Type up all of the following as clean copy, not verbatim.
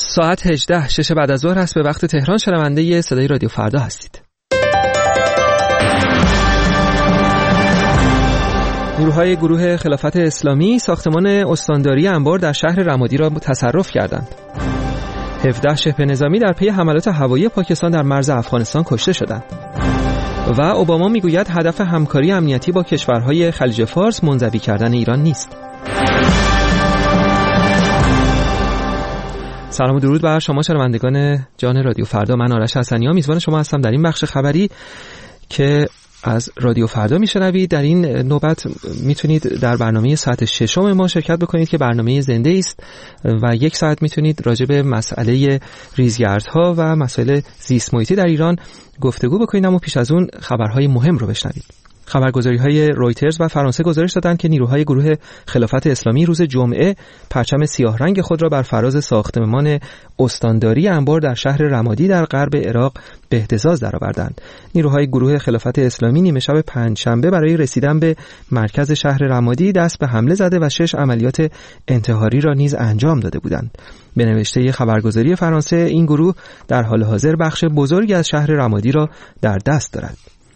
ساعت 18 6 بعد از ظهر است به وقت تهران. شنونده صدای رادیو فردا هستید. نیروهای گروه خلافت اسلامی ساختمان استانداری انبار در شهر رمادی را تصرف کردند. 17 شبه نظامی در پی حملات هوایی پاکستان در مرز افغانستان کشته شدند. و اوباما میگوید هدف همکاری امنیتی با کشورهای خلیج فارس منزوی کردن ایران نیست. سلام و درود بر شما شنوندگان جان رادیو فردا. من آرش حسنی‌ها میزبان شما هستم در این بخش خبری که از رادیو فردا میشنوید. در این نوبت میتونید در برنامه ساعت 6 ما شرکت بکنید که برنامه زنده است و 1 ساعت میتونید راجع به مسئله ریزگردها و مسائل زیست محیطی در ایران گفتگو بکنید، اما پیش از اون خبرهای مهم رو بشنوید. خبرگزاری‌های رویترز و فرانسه گزارش دادند که نیروهای گروه خلافت اسلامی روز جمعه پرچم سیاه رنگ خود را بر فراز ساختمان استانداری انبار در شهر رمادی در غرب عراق به اهتزاز درآوردند. نیروهای گروه خلافت اسلامی نیمه شب پنجشنبه برای رسیدن به مرکز شهر رمادی دست به حمله زده و 6 عملیات انتحاری را نیز انجام داده بودند. به نوشته خبرگزاری فرانسه این گروه در حال حاضر بخش بزرگی از شهر رمادی را در دست دارد.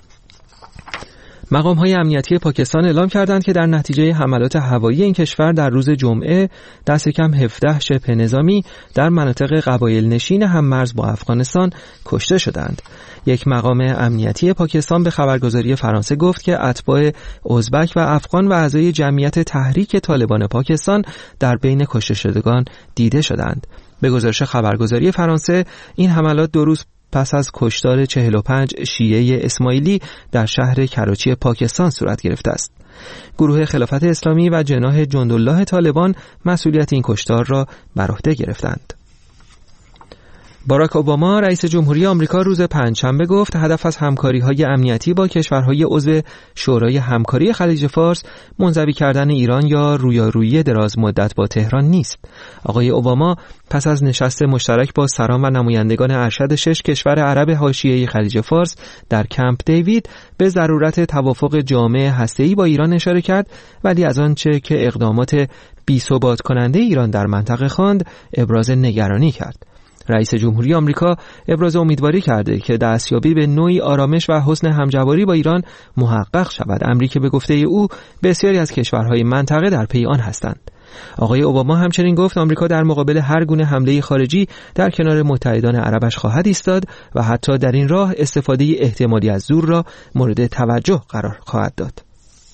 مقام‌های امنیتی پاکستان اعلام کردند که در نتیجه حملات هوایی این کشور در روز جمعه دست کم 17 شبه نظامی در مناطق قبایل نشین هم‌مرز با افغانستان کشته شدند. یک مقام امنیتی پاکستان به خبرگزاری فرانسه گفت که اتباع ازبک و افغان و اعضای جمعیت تحریک طالبان پاکستان در بین کشته شدگان دیده شدند. به گزارش خبرگزاری فرانسه این حملات 2 روز پس از کشتار 45 شیعه اسماعیلی در شهر کراچی پاکستان صورت گرفته است. گروه خلافت اسلامی و جناح جندالله طالبان مسئولیت این کشتار را بر عهده گرفتند. باراک اوباما رئیس جمهوری آمریکا روز پنجشنبه گفت هدف از همکاری‌های امنیتی با کشورهای عضو شورای همکاری خلیج فارس منزوی کردن ایران یا رویارویی دراز مدت با تهران نیست. آقای اوباما پس از نشست مشترک با سران و نمایندگان ارشد 6 کشور عرب حاشیه خلیج فارس در کمپ دیوید به ضرورت توافق جامع هسته‌ای با ایران اشاره کرد، ولی از آنچه که اقدامات بی‌ثبات کننده ایران در منطقه خواند ابراز نگرانی کرد. رئیس جمهوری آمریکا ابراز امیدواری کرده که دستیابی به نوعی آرامش و حسن همجواری با ایران محقق شود، امری که به گفته او بسیاری از کشورهای منطقه در پی آن هستند. آقای اوباما همچنین گفت آمریکا در مقابل هر گونه حمله خارجی در کنار متحدان عربش خواهد ایستاد و حتی در این راه استفاده احتمالی از زور را مورد توجه قرار خواهد داد.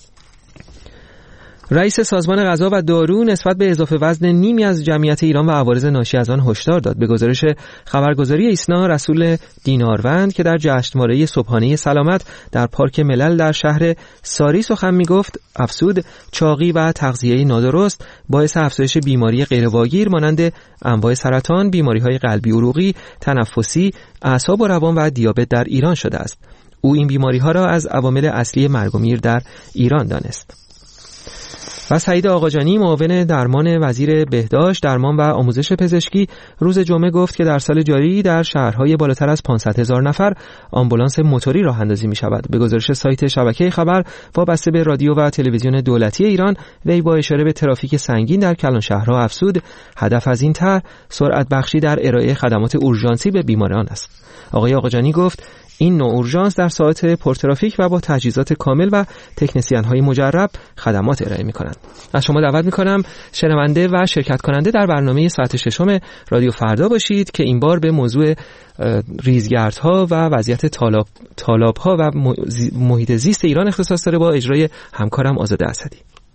رئیس سازمان غذا و دارو نسبت به اضافه وزن نیمی از جمعیت ایران و عوارض ناشی از آن هشدار داد. به گزارش خبرگزاری ایسنا، رسول دیناروند که در جشنواره صبحانه سلامت در پارک ملل در شهر ساری سخن می‌گفت، افزود چاقی و تغذیه نادرست باعث افزایش بیماری غیرواگیر مانند انواع سرطان، بیماری‌های قلبی عروقی، تنفسی، اعصاب و روان و دیابت در ایران شده است. او این بیماری‌ها را از عوامل اصلی مرگ و میر در ایران دانست. و سعید آقاجانی معاون درمان وزیر بهداشت، درمان و آموزش پزشکی روز جمعه گفت که در سال جاری در شهرهای بالاتر از 500,000 نفر آمبولانس موتوری راه اندازی می شود. به گزارش سایت شبکه خبر وابسته به رادیو و تلویزیون دولتی ایران، وی با اشاره به ترافیک سنگین در کلانشهرها افزود هدف از این طرح سرعت بخشی در ارائه خدمات اورژانسی به بیماران است. آقای آقاجانی گفت این نوع اورژانس در ساعات پرترافیک و با تجهیزات کامل و تکنسین‌های مجرب خدمات ارائه می‌کنند. از شما دعوت می‌کنم شنونده و شرکت کننده در برنامه ساعت 6 رادیو فردا باشید که این بار به موضوع ریزگردها و وضعیت تالاب‌ها و محیط زیست ایران اختصاص داره با اجرای همکارم آزاده اسدی.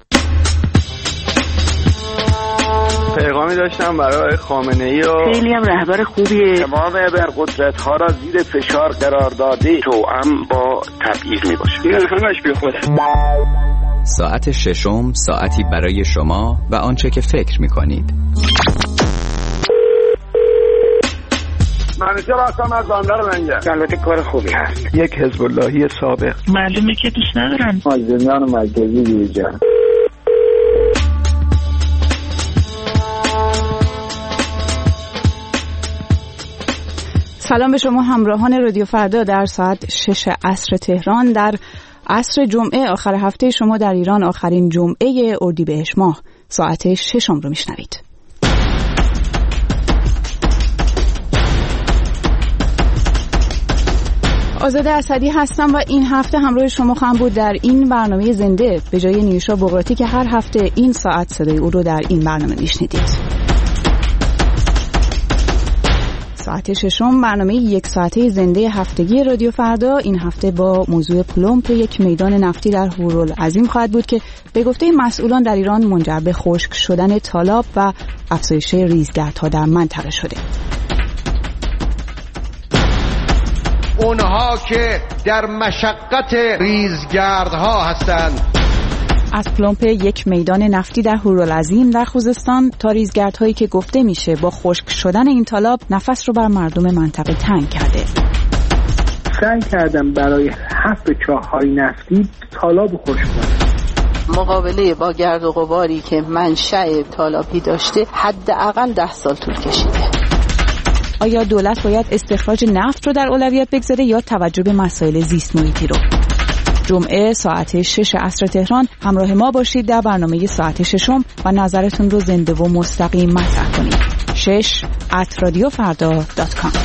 پیغامی داشتم برای خامنه‌ای و خیلی هم رهبر خوبیه. تمام ابرقدرت‌ها را زیر فشار قرار داده توأم با تبعیض میباشه. این همش بی خوده. ساعت 6 ساعتی برای شما و آنچه که فکر میکنید. منیجر هستم از بندر لنگر. البته کار خوبی هست. یک حزب اللهی سابق. معلومه که دوست ندارن. مازندران مرکزی دیجان. سلام به شما همراهان رادیو فردا در ساعت 6 عصر تهران، در عصر جمعه آخر هفته شما در ایران، آخرین جمعه اردیبهشت ماه، ساعت 6 رو میشنوید. آزاده اسدی هستم و این هفته همراه شما خواهم بود در این برنامه زنده به جای نیوشا بغراتی که هر هفته این ساعت صدای او رو در این برنامه میشنیدید. ساعت ششم برنامه یک ساعته زنده هفتگی رادیو فردا این هفته با موضوع پلمپ یک میدان نفتی در هورالعظیم خواهد بود که به گفته مسئولان در ایران منجر به خشک شدن تالاب و افزایش ریزگردها در منطقه شده. اونها که در مشقت ریزگردها هستند. از پلمپ یک میدان نفتی در هورالعظیم در خوزستان تا ریزگردهایی که گفته میشه با خشک شدن این تالاب نفس رو بر مردم منطقه تنگ کرده. سعی کردم برای حفر چاه‌های نفتی تالاب خشک کنم. مقابله با گرد و غباری که منشأ تالابی داشته حداقل 10 سال طول کشیده. آیا دولت باید استخراج نفت رو در اولویت بگذاره یا توجه به مسائل زیست محیطی رو؟ جمعه ساعت 6 عصر تهران همراه ما باشید در برنامه ساعت ششم و نظرتون رو زنده و مستقیم مطرح کنید. 6@radiofarda.com.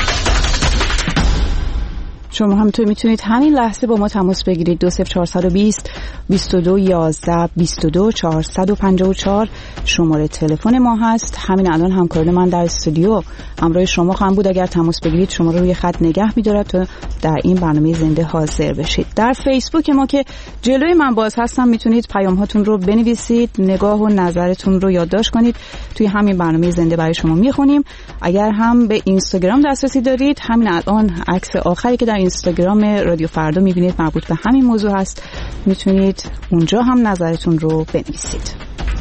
شما هم تو میتونید همین لحظه با ما تماس بگیرید. 20420 2211 22 454 شماره تلفن ما هست. همین الان همکاران من در استودیو همراه شما خواهم بود. اگر تماس بگیرید شما رو روی خط نگه می‌دارد تا در این برنامه زنده حاضر بشید. در فیسبوک ما که جلوی من باز هستم میتونید پیام هاتون رو بنویسید، نگاه و نظرتون رو یادداشت کنید. توی همین برنامه زنده برای شما میخونیم. اگر هم به اینستاگرام دسترسی دارید، همین الان عکس آخری که در اینستاگرام رادیو فردا میبینید مربوط به همین موضوع هست. میتونید اونجا هم نظرتون رو بنویسید.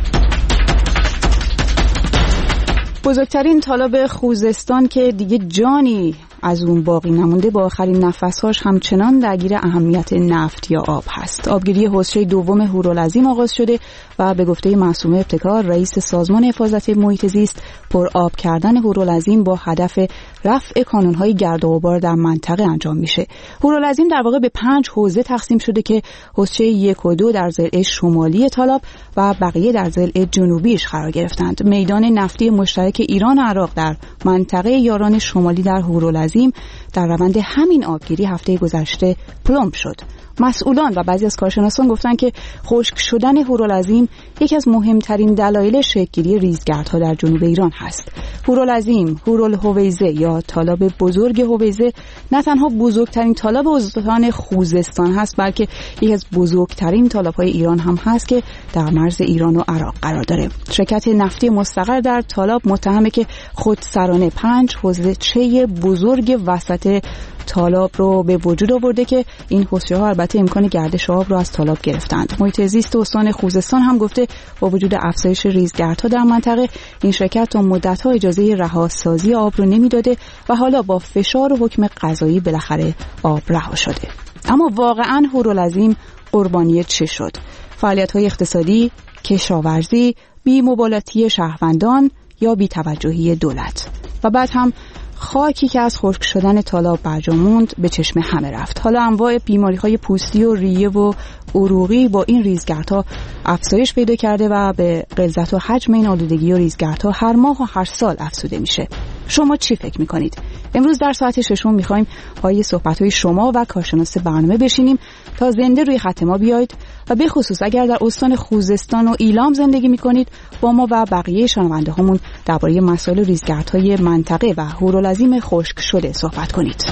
بزرگترین تالاب خوزستان که دیگه جانی از اون باقی نمونده با آخرین نفسهاش همچنان درگیر اهمیت نفت یا آب هست. آبگیری حوضچه دوم هورالعظیم آغاز شده و به گفته معصومه ابتکار رئیس سازمان حفاظت محیط زیست پر آب کردن هورالعظیم با هدف رفع کانون‌های گرد و غبار در منطقه انجام میشه. هورالعظیم در واقع به 5 حوزه تقسیم شده که حوضچه 1 و 2 در ضلع شمالی تالاب و بقیه در ضلع جنوبیش قرار گرفتند. میدان نفتی مشترک ایران و عراق در منطقه یاران شمالی در هورالعظیم در روند همین آبگیری هفته گذشته پلمپ شد. مسئولان و بعضی از کارشناسان گفتن که خشک شدن هورالعظیم یکی از مهمترین دلایل شکل‌گیری ریزگردها در جنوب ایران هست. هورالعظیم، هورالهویزه یا تالاب بزرگ هویزه نه تنها بزرگترین تالاب استان خوزستان هست، بلکه یکی از بزرگترین تالاب‌های ایران هم هست که در مرز ایران و عراق قرار داره. شرکت نفتی مستقر در تالاب متهمه که خودسرانه 5 حوضچه بزرگ وسط تالاب رو به وجود آورده که این حوضچه‌ها البته امکان گردش آب رو از تالاب گرفتند. محیط زیست استان خوزستان هم گفته با وجود افزایش ریزگردها در منطقه این شرکت تا مدت‌ها اجازه رهاسازی آب رو نمیداده و حالا با فشار و حکم قضایی بالاخره آب رها شده. اما واقعاً هورالعظیم قربانی چه شد؟ فعالیت‌های اقتصادی، کشاورزی، بی‌مبالاتی شهروندان یا بی‌توجهی دولت؟ و بعد هم خاکی که از خشک شدن تالاب برجا موند به چشم همه رفت. حالا انواع بیماری‌های پوستی و ریه و عروقی با این ریزگردها افزایش پیدا کرده و به غلظت و حجم این آلودگی و ریزگردها هر ماه و هر سال افزوده میشه. شما چی فکر میکنید؟ امروز در ساعت ششم میخوایم پای صحبت‌های شما و کارشناس برنامه بشینیم تا زنده روی خط ما بیایید و به خصوص اگر در استان خوزستان و ایلام زندگی میکنید با ما و بقیه شنونده هامون درباره مسائل ریزگردهای منطقه و هورالعظیم خشک شده صحبت کنید.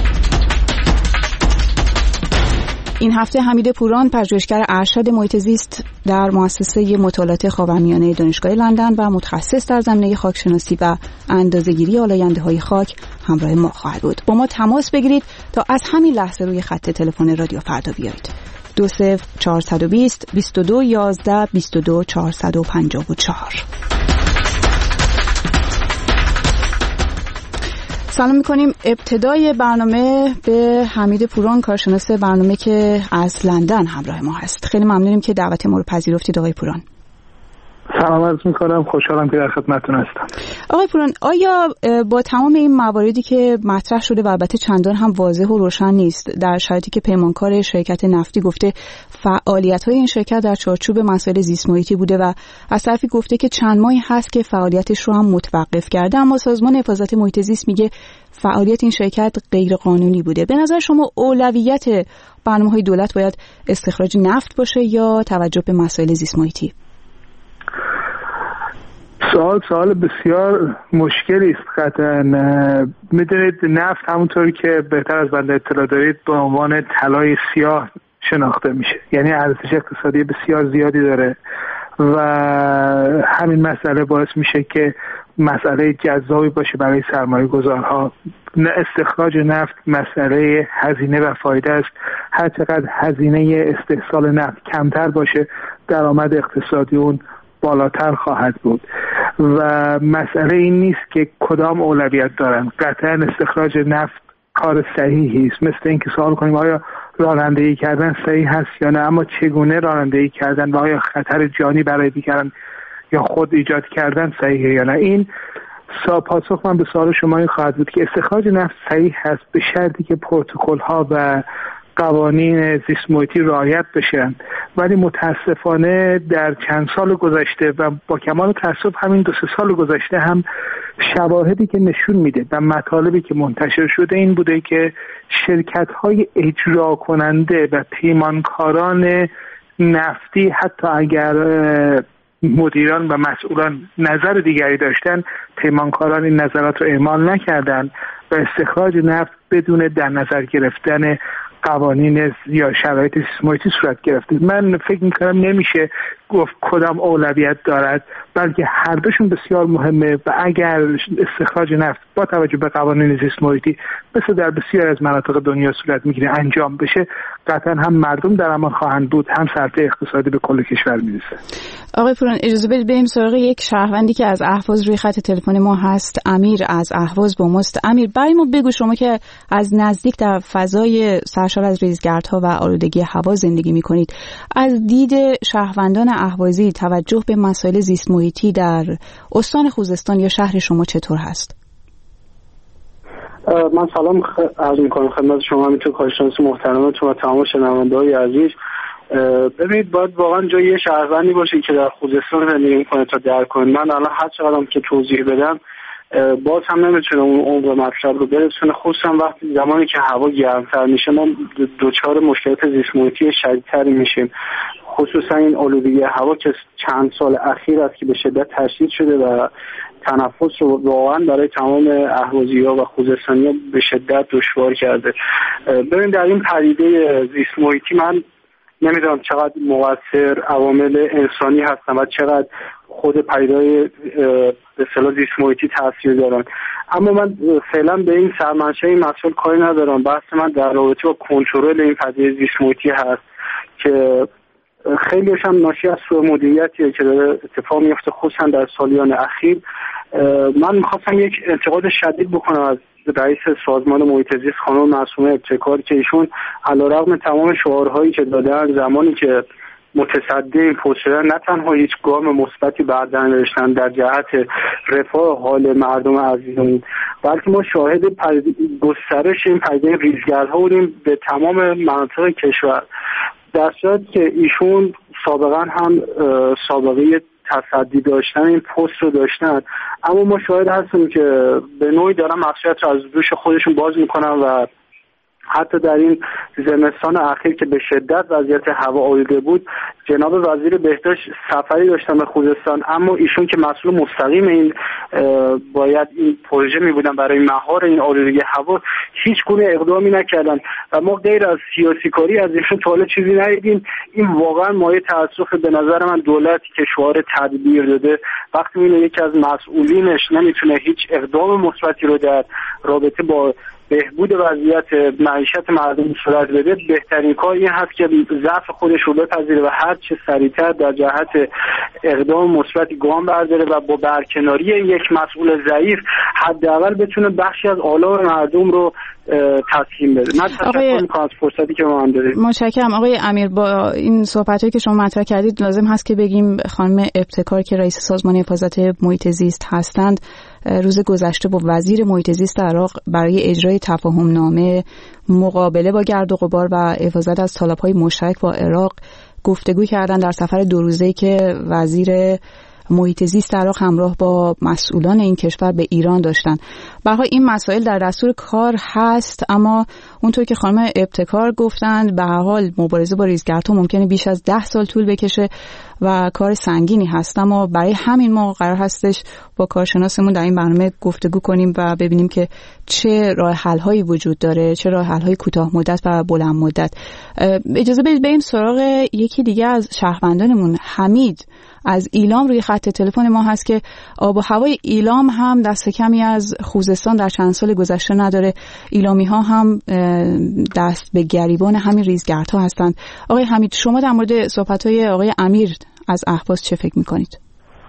این هفته حمید پوران پژوهشگر ارشد محیط زیست در مؤسسه مطالعات خاورمیانه دانشگاه لندن و متخصص در زمینه خاکشناسی و اندازه‌گیری آلاینده‌های خاک همراه ما خواهد بود. با ما تماس بگیرید تا از همین لحظه روی خط تلفن رادیو فردا بیایید. 20420 2211 22 454. سلام میکنیم ابتدای برنامه به حمید پوران کارشناس برنامه که از لندن همراه ما هست. خیلی ممنونیم که دعوت ما رو پذیرفتید آقای پوران. سلام عرض میکنم، خوشحالم که در خدمتتون هستم. آقای پوران، آیا با تمام این مواردی که مطرح شده و البته چندان هم واضح و روشن نیست، در شرایطی که پیمانکار شرکت نفتی گفته فعالیت‌های این شرکت در چارچوب مسائل زیست محیطی بوده و از طرفی گفته که چند ماهی هست که فعالیتش رو هم متوقف کرده، اما سازمان حفاظت محیط زیست میگه فعالیت این شرکت غیر قانونی بوده، به نظر شما اولویت برنامه‌های دولت باید استخراج نفت باشه یا توجه به مسائل زیست محیطی؟ سوال بسیار مشکلی است. قطعا میدونید نفت همونطوری که بهتر از بنده اطلاع دارید به عنوان طلای سیاه شناخته میشه، یعنی ارزش اقتصادی بسیار زیادی داره و همین مسئله باعث میشه که مسئله جذابی باشه برای سرمایه گذارها. استخراج نفت مسئله هزینه و فایده است. هر چقدر هزینه استحصال نفت کمتر باشه درآمد اقتصادی اون بالاتر خواهد بود و مسئله این نیست که کدام اولویت دارن. قطعا استخراج نفت کار صحیحی است، مثل اینکه سوال کنیم آیا رانندگی کردن صحیح هست یا نه، اما چگونه رانندگی کردن و آیا خطر جانی برای دیگران یا خود ایجاد کردن صحیحه یا نه. این پاسخ من به سوال شما این خواهد بود که استخراج نفت صحیح هست به شرطی که پروتکل ها و قوانین زیست محیطی رعایت بشن، ولی متاسفانه در چند سال گذشته و با کمال تأسف همین 2-3 سال گذشته هم شواهدی که نشون میده و مطالبی که منتشر شده این بوده که شرکت‌های اجرا کننده و پیمانکاران نفتی حتی اگر مدیران و مسئولان نظر دیگری داشتن، پیمانکاران این نظرات رو اعمال نکردن و استخراج نفت بدون در نظر گرفتن قوانین یا شرایط زیست محیطی صورت گرفته. من فکر میکنم نمیشه گفت کدام اولویت دارد، بلکه هر دوشون بسیار مهمه و اگر استخراج نفت با توجه به قوانین زیست محیطی مثل در بسیار از مناطق دنیا صورت میگیره انجام بشه، قطعا هم مردم در امان خواهند بود، هم سرفه اقتصادی به کل کشور میرسه. آقای پوران، اجازه بدید بریم سراغ یک شهروندی که از اهواز روی خط تلفن ما هست. امیر از اهواز با ماست. امیر، برای ما بگو، شما که از نزدیک در فضای سرشار از ریزگردها و آلودگی هوا زندگی میکنید، از دید شهروندان اهوازی توجه به مسائل زیست محیطی در استان خوزستان یا شهر شما چطور هست؟ من سلام عرض میکنم خدمت شما، همینطور کارشناس محترمتون و تمام شنونده‌های عزیز. ببینید باید واقعا جای یه شهروندی باشه که در خوزستان زندگی میکنه تا درک کنه. من الان هر چقدرم که توضیح بدم باز هم نمیتونه اون عمق مطلب رو برسونه، خصوصا وقتی زمانی که هوا گرمتر میشه ما دچار مشکلات زیست محیطی شدیدتری میشیم، خصوصا این آلودگی هوا که چند سال اخیر است که به شدت تشدید شده و تنفس رو واقعا برای تمام اهوازی‌ها و خوزستانی‌ها به شدت دشوار کرده. ببین در این پدیده زیست محیطی من نمیدونم چقدر مؤثر عوامل انسانی هستن و چقدر خود پدیده‌های به اصطلاح زیست محیطی تاثیر دارن، اما من فعلا به این سرمنشأ این مسئله کاری ندارم. بحث من در رابطه با کنترل این پدیده زیست محیطی هست که خیلیش هم ناشی از سوء مدیریتیه که داره اتفاق میفته خصوصا در سالیان اخیر. من میخواستم یک انتقاد شدید بکنم از رئیس سازمان محیط زیست خانم معصومه ابتکار که ایشون علیرغم تمام شعارهایی که دادن زمانی که متصدی این پست شدن نه تنها هیچ گام مثبتی بردن داشتن در جهت رفاه حال مردم عزیزمون، بلکه ما شاهد گسترش این پدیده ریزگردها بودیم به تمام مناطق کشور، در صورتی که ایشون سابقا هم سابقه تصدی داشتن این پست رو داشتن، اما ما شاهد هستیم که به نوعی دارن مسئولیت رو از دوش خودشون باز میکنن و حتی در این زمستان اخیر که به شدت وضعیت هوا آلوده بود جناب وزیر بهداشت سفری داشتن به خوزستان، اما ایشون که مسئول مستقیم این باید این پروژه می بودن برای مهار این آلودگی هوا هیچ گونه اقدامی نکردن و ما غیر از سیاسی کاری از ایشون تا حالا چیزی ندیدیم. این واقعا مایه تأسف به نظر من دولتی که شعار تدبیر داده وقتی اینو یکی از مسئولینش نمیتونه هیچ اقدام مثبتی رو در رابطه با بهبود وضعیت معیشت مردم صورت بده، بهترین کار این هست که ضعف خودش رو بپذیره و هر چه سریعتر در جهت اقدام مثبتی گام برداره و با برکناری یک مسئول ضعیف حداقل بتونه بخشی از آلام مردم رو تسکین بده. من تشکر می‌کنم از فرصتی که ما هم دادید. متشکرم آقای امیر. با این صحبتایی که شما مطرح کردید لازم هست که بگیم خانم ابتکار که رئیس سازمان حفاظت محیط زیست هستند روز گذشته با وزیر محیط زیست عراق برای اجرای تفاهم‌نامه مقابله با گرد و غبار و حفاظت از تالاب‌های مشترک با عراق گفتگو کردن در سفر 2 روزه‌ای که وزیر محیط زیست عراق همراه با مسئولان این کشور به ایران داشتن. به هر حال این مسائل در دستور کار هست، اما اونطور که خانم ابتکار گفتند به هر حال مبارزه با ریزگردها ممکنه بیش از 10 سال طول بکشه و کار سنگینی هست، اما برای همین ما قرار هستش با کارشناسمون در این برنامه گفتگو کنیم و ببینیم که چه راه حل‌هایی وجود داره، چه راه حل‌های کوتاه مدت و بلند مدت. اجازه بدید بریم سراغ یکی دیگه از شهروندانمون. حمید از ایلام روی خط تلفن ما هست که آب و هوای ایلام هم دست کمی از خوزستان در چند سال گذشته نداره. ایلامی ها هم دست به گریبان همین ریزگردها هستند. آقای حمید، شما در مورد صحبت‌های آقای امیر از اهواز چه فکر می‌کنید؟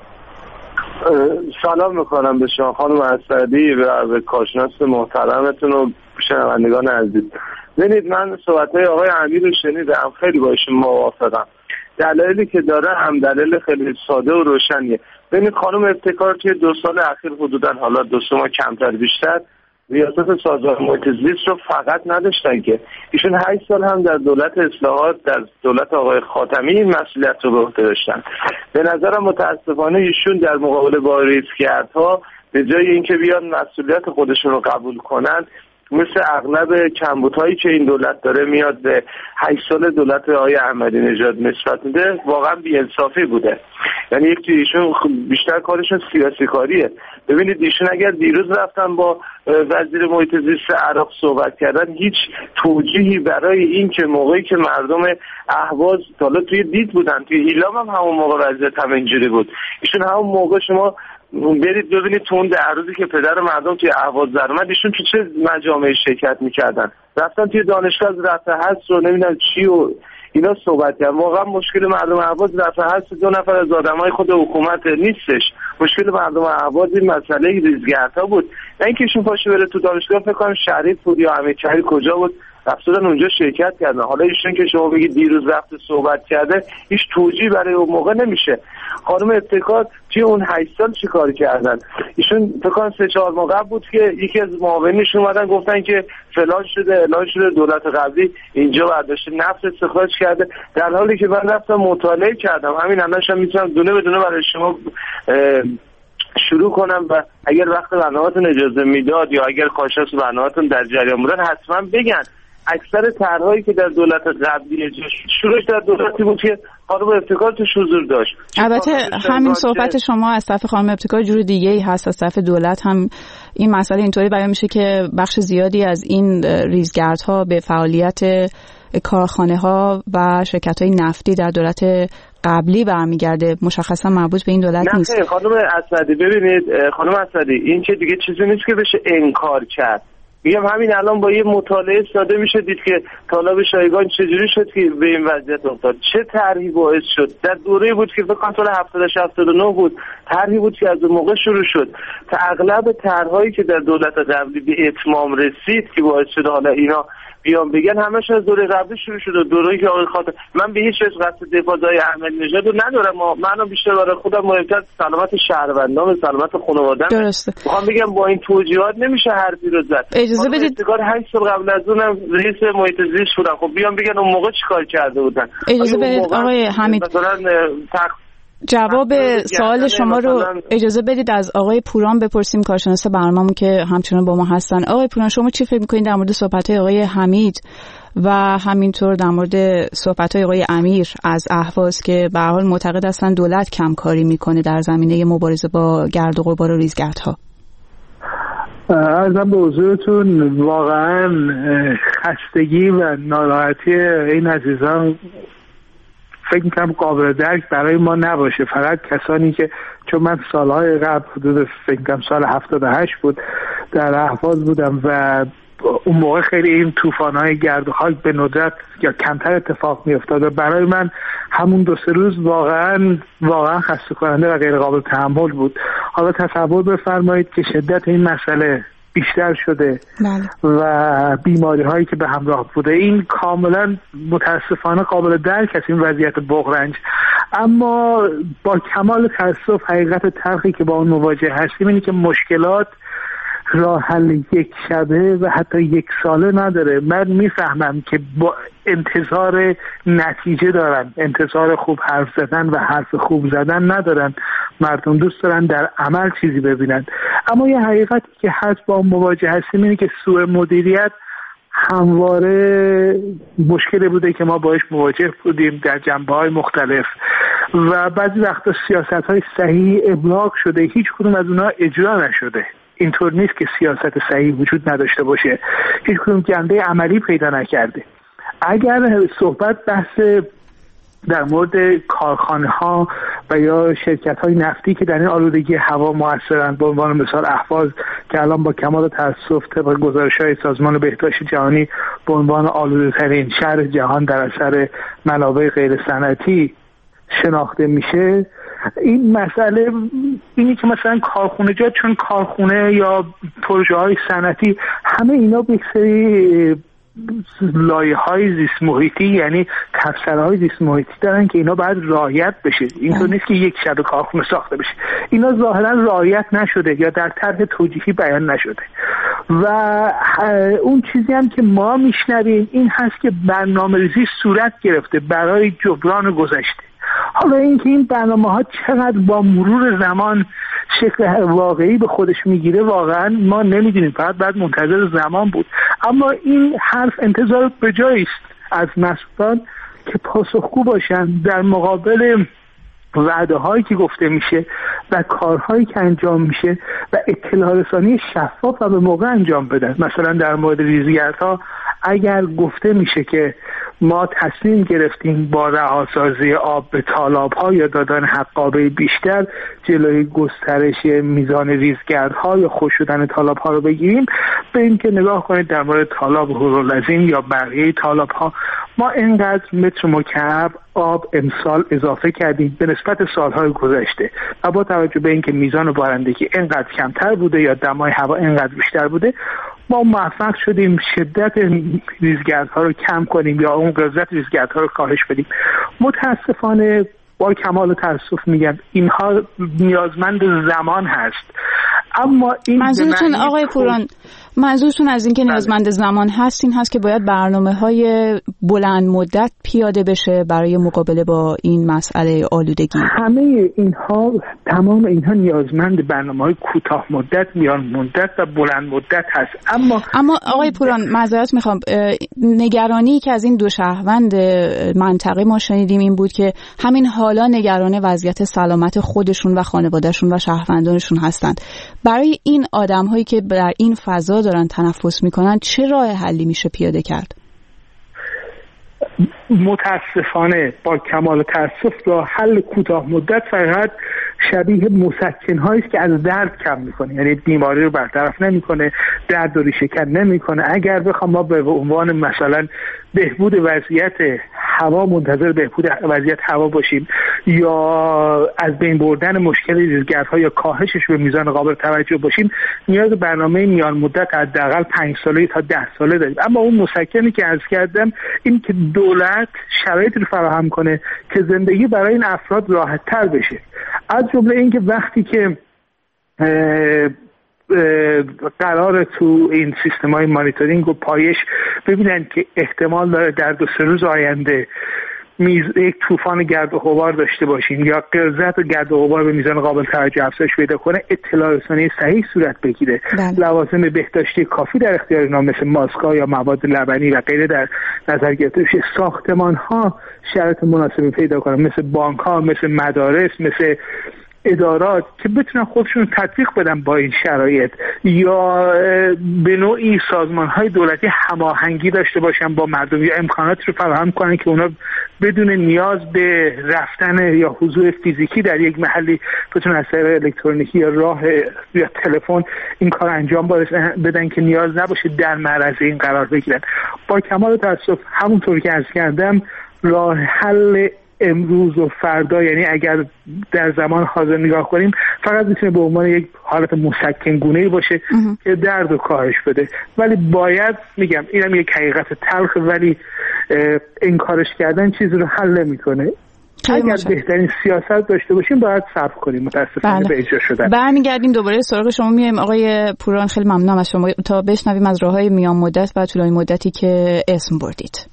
سلام میکنم به شما خانم اسدی و به کارشناس محترمتون و شنوندگان عزیز. ببینید من صحبت‌های آقای امیر رو شنیدم، خیلی با ایشون موافقم. دلایلی که داره هم دلیل خیلی ساده و روشنیه. ببینید خانم ابتکار توی 2 سال اخیر حدوداً حالا 2 ماه کمتر بیشتر ریاست سازمان محیط زیست رو فقط نداشتن که ایشون 8 سال هم در دولت اصلاحات در دولت آقای خاتمی این مسئولیت رو به عهده داشتن. به نظرم متاسفانه ایشون در مقابله با ریزگردها به جای اینکه بیان مسئولیت خودشون رو قبول کنن، مثل اغلب کمبودهایی که این دولت داره میاد به 8 سال دولت آقای احمدی نژاد نسبت میده، واقعا بی‌انصافی بوده. یعنی یک ایشون بیشتر کارشون سیاسی کاریه. ببینید ایشون اگر دیروز رفتن با وزیر محیط زیست عراق صحبت کردن، هیچ توجیهی برای این که موقعی که مردم اهواز حالا توی دید بودن، توی ایلام هم همون موقع وضعیت همینجوری بود، ایشون همون موقع شما برید ببینید تو اون 10 روزی که پدر مردم توی اهواز در اومد ایشون تو چه مجامعی شرکت میکردن، رفتن توی دانشگاه از رفع حدس و نمیدونم چی و اینا صحبت کردن. واقعا مشکل مردم اهواز رفع حدس 2 نفر از آدمای خود حکومت نیستش، مشکل مردم اهواز این مسئله ریزگردها بود. نه اینکه ایشون پاشه بره تو دانشگاه، فکر کنم شریف بود یا امیرچهری کجا بود، رفتن اونجا شرکت کردن. حالا ایشون که شما بگید دیروز رفته صحبت کرده، هیچ توجیه برای اون موقع نمیشه. خانم ابتکار توی اون 8 سال چی کار کردن؟ ایشون فکر کنم 3-4 ماه قبل بود که یکی از معاونینش اومدن گفتن که فلان شده اعلان شده دولت قبلی اینجا برداشته نفت استخراج کرده، در حالی که من رفتم مطالعه کردم، همین الانشم میتونم دونه به دونه برای شما شروع کنم و اگر وقت برنامه‌تون اجازه میداد یا اگر کارشناس برنامه‌تون در جریان بودن حتما بگن. اکثر طرح‌هایی که در دولت قبلی شروعش در دولتی بود که خانم ابتکار توش حضور داشت. البته همین صحبت شما از طرف خانم ابتکار جور دیگه‌ای هست، از طرف دولت هم این مسئله اینطوری بیان میشه که بخش زیادی از این ریزگردها به فعالیت کارخانه‌ها و شرکت‌های نفتی در دولت قبلی برمیگرده، مشخصا مربوط به این دولت نیست. نه خانم اسدی، ببینید خانم اسدی، این که دیگه چیزی نیست که بشه انکار کرد. میگم همین الان با یه مطالعه ساده میشه دید که طالب شایگان چجوری شد که به این وضعیت افتاد، چه طرحی باعث شد. در دوره بود که فکر کنم سال 78-79 بود، طرحی بود که از اون موقع شروع شد تا اغلب طرحهایی که در دولت قبلی به اتمام رسید که باعث شد حالا اینا بیان بگن همش از دوره قبلی شروع شده. دوره‌ای که آقای خاطر من به هیچ وجه قصد دفاع از احمدی نژاد رو ندارم، منو بیشتر برای خودم مهمتر سلامت شهروندان، سلامت خانواده‌ام. درسته. میخوام بگم با این توجیهات نمیشه حرفی رو زد. اجازه بدید 8 سال قبل از اونم رئیس محیط زیست بودن، خب بیان بگن اون موقع چیکار کرده بودن. اجازه بدید آقای حمید جواب سوال شما رو اجازه بدید از آقای پوران بپرسیم، کارشناس برنامه‌مون که همچنان با ما هستن. آقای پوران، شما چی فکر می‌کنید در مورد صحبت‌های آقای حمید و همینطور در مورد صحبت‌های آقای امیر از اهواز که به هر حال معتقد هستن دولت کم کاری می‌کنه در زمینه مبارزه با گرد و غبار و ریزگردها؟ عرضم به حضورتون واقعا خستگی و ناراحتی این عزیزان فکر میکنم قابل درک برای ما نباشه. فقط کسانی که چون من سالهای قبل حدود فکر میکنم سال 78 بود در اهواز بودم و اون موقع خیلی این طوفان‌های گرد و خاک به ندرت یا کمتر اتفاق می‌افتاد و برای من همون 2-3 روز واقعا خسته کننده و غیر قابل تحمل بود. حالا تصور بفرمایید که شدت این مسئله بیشتر شده و بیماری هایی که به همراه بوده، این کاملا متاسفانه قابل درک است این وضعیت بغرنج. اما با کمال تأسف حقیقت تلخی که با اون مواجه هستیم اینه که مشکلات راه حل یک شبه و حتی یک ساله نداره. من میفهمم که با انتظار نتیجه دارن، انتظار خوب حرف زدن و حرف خوب زدن ندارن، مردم دوست دارن در عمل چیزی ببینن. اما یه حقیقتی که هست با مواجه هستیم اینه که سوء مدیریت همواره مشکلی بوده که ما باش مواجه بودیم در جنبه‌های مختلف و بعضی وقتا سیاست‌های صحیح ابلاغ شده، هیچ کدوم از اونها اجرا نشده. اینطور نیست که سیاست صحیح وجود نداشته باشه، هیچ کدوم جنبه عملی پیدا نکرده. اگر صحبت بحث در مورد کارخانه ها و یا شرکت های نفتی که در این آلودگی هوا مؤثرند، به عنوان مثال اهواز که الان با کمال تأسف طبق گزارش‌های سازمان بهداشت جهانی به عنوان آلوده‌ترین شهر جهان در اثر منابع غیر صنعتی شناخته میشه، این مسئله اینی که مثلا کارخونه جا چون کارخونه یا پروژه های صنعتی همه اینا به سری لایه های زیست محیطی یعنی تبصره های زیست محیطی دارن که اینا باید رعایت بشه. اینطور نیست که یک شب کارخونه ساخته بشه، اینا ظاهرا رعایت نشده یا در طرح توجیهی بیان نشده و اون چیزی هم که ما میشنویم این هست که برنامه‌ریزی صورت گرفته برای جبران گذشته. حالا اینکه این برنامه‌ها چقدر با مرور زمان شکل واقعی به خودش میگیره واقعا ما نمیدونیم، فقط باید منتظر زمان بود. اما این حرف انتظار به جایی است از مسئولان که پاسخگو باشن در مقابل وعده هایی که گفته میشه و کارهایی که انجام میشه و اطلاع رسانی شفاف و به موقع انجام بدن. مثلا در مورد ریزگردها اگر گفته میشه که ما تصمیم گرفتیم با رهاسازی آب به تالاب‌ها یا دادن حقابه بیشتر جلوی گسترش میزان ریزگردها یا خشک شدن تالاب‌ها رو بگیریم، به این که نگاه کنید در مورد تالاب هورالعظیم یا بقیه تالاب‌ها ما اینقدر متر مکعب آب امسال اضافه کردیم به نسبت سالهای گذشته و با توجه به اینکه میزان بارندگی اینقدر کمتر بوده یا دمای هوا اینقدر بیشتر بوده، ما موفق شدیم شدت ریزگردها رو کم کنیم یا اون غلظت ریزگردها رو کاهش بدیم. متاسفانه با کمال تأسف میگم اینها نیازمند زمان هست. اما این منظورتون آقای پوران، منظورتون از اینکه نیازمند زمان هست این هست که باید برنامه‌های بلند مدت پیاده بشه برای مقابله با این مسئله آلودگی؟ همه اینها، تمام اینها نیازمند برنامه‌های کوتاه مدت، میان مدت و بلند مدت هست. اما آقای پوران معذرت میخوام، نگرانی که از این دو شهروند منطقه ما شنیدیم این بود که همین حالا نگران وضعیت سلامت خودشون و خانوادهشون و شهروندانشون هستند. برای این آدم‌هایی که در این فضا دارن تنفس میکنن چه راه حلی میشه پیاده کرد؟ متاسفانه با کمال تأسف راه حل کوتاه مدت فقط شبیه مسکن هایی است که از درد کم میکنه، یعنی بیماری رو برطرف نمیکنه، درد و ریشه‌کن نمیکنه. اگر بخوام ما به عنوان مثلا بهبود وضعیت هوا منتظر بهبود وضعیت هوا باشیم یا از بین بردن مشکل ریزگردها یا کاهشش به میزان قابل توجه باشیم، نیاز به برنامه میان مدت حداقل 5 ساله تا 10 ساله داریم. اما اون مسکنی که عرض کردم این که دولت شرایطی رو فراهم کنه که زندگی برای این افراد راحت تر بشه، از جمله این که وقتی که قرار تو این سیستم های مانیتورینگ و پایش ببینن که احتمال داره در 2-3 روز آینده یک طوفان گرد و غبار داشته باشیم یا غلظت و گرد و غبار به میزان قابل توجه افزایش پیدا کنه، اطلاع رسانی صحیح صورت بگیره، لوازم بهداشتی کافی در اختیار اینا مثل ماسک‌ها یا مواد لبنی و غیره در نظر گرفته بشه، ساختمان‌ها شرایط مناسبی پیدا کنن، مثل بانک‌ها، مثل مدارس، مثل ادارات که بتونن خودشون تطبیق بدن با این شرایط، یا به نوعی سازمان‌های دولتی هماهنگی داشته باشن با مردم یا امکاناتی رو فراهم کنن که اونا بدون نیاز به رفتن یا حضور فیزیکی در یک محلی بتونن از طریق الکترونیکی یا راه یا تلفن این کار انجام بدن که نیاز نباشه در معرض این قرار بگیرن. با کمال تأسف همونطور که عرض کردم راه حل امروز و فردا، یعنی اگر در زمان حاضر نگاه کنیم، فقط میتونه به عنوان یک حالت مسکن گونه‌ای باشه که درد و کاهش بده. ولی باید میگم اینم یک حقیقت تلخ، ولی انکارش کردن چیزی رو حل نمیکنه. اگر بهترین سیاست داشته باشیم باید صبر کنیم متاسفانه به اجرا شدن. برمیگردیم دوباره سراغ شما میایم. آقای پوران خیلی ممنونم از شما تا بشنویم از راههای میان مدت و طولانی مدتی که اسم بردید.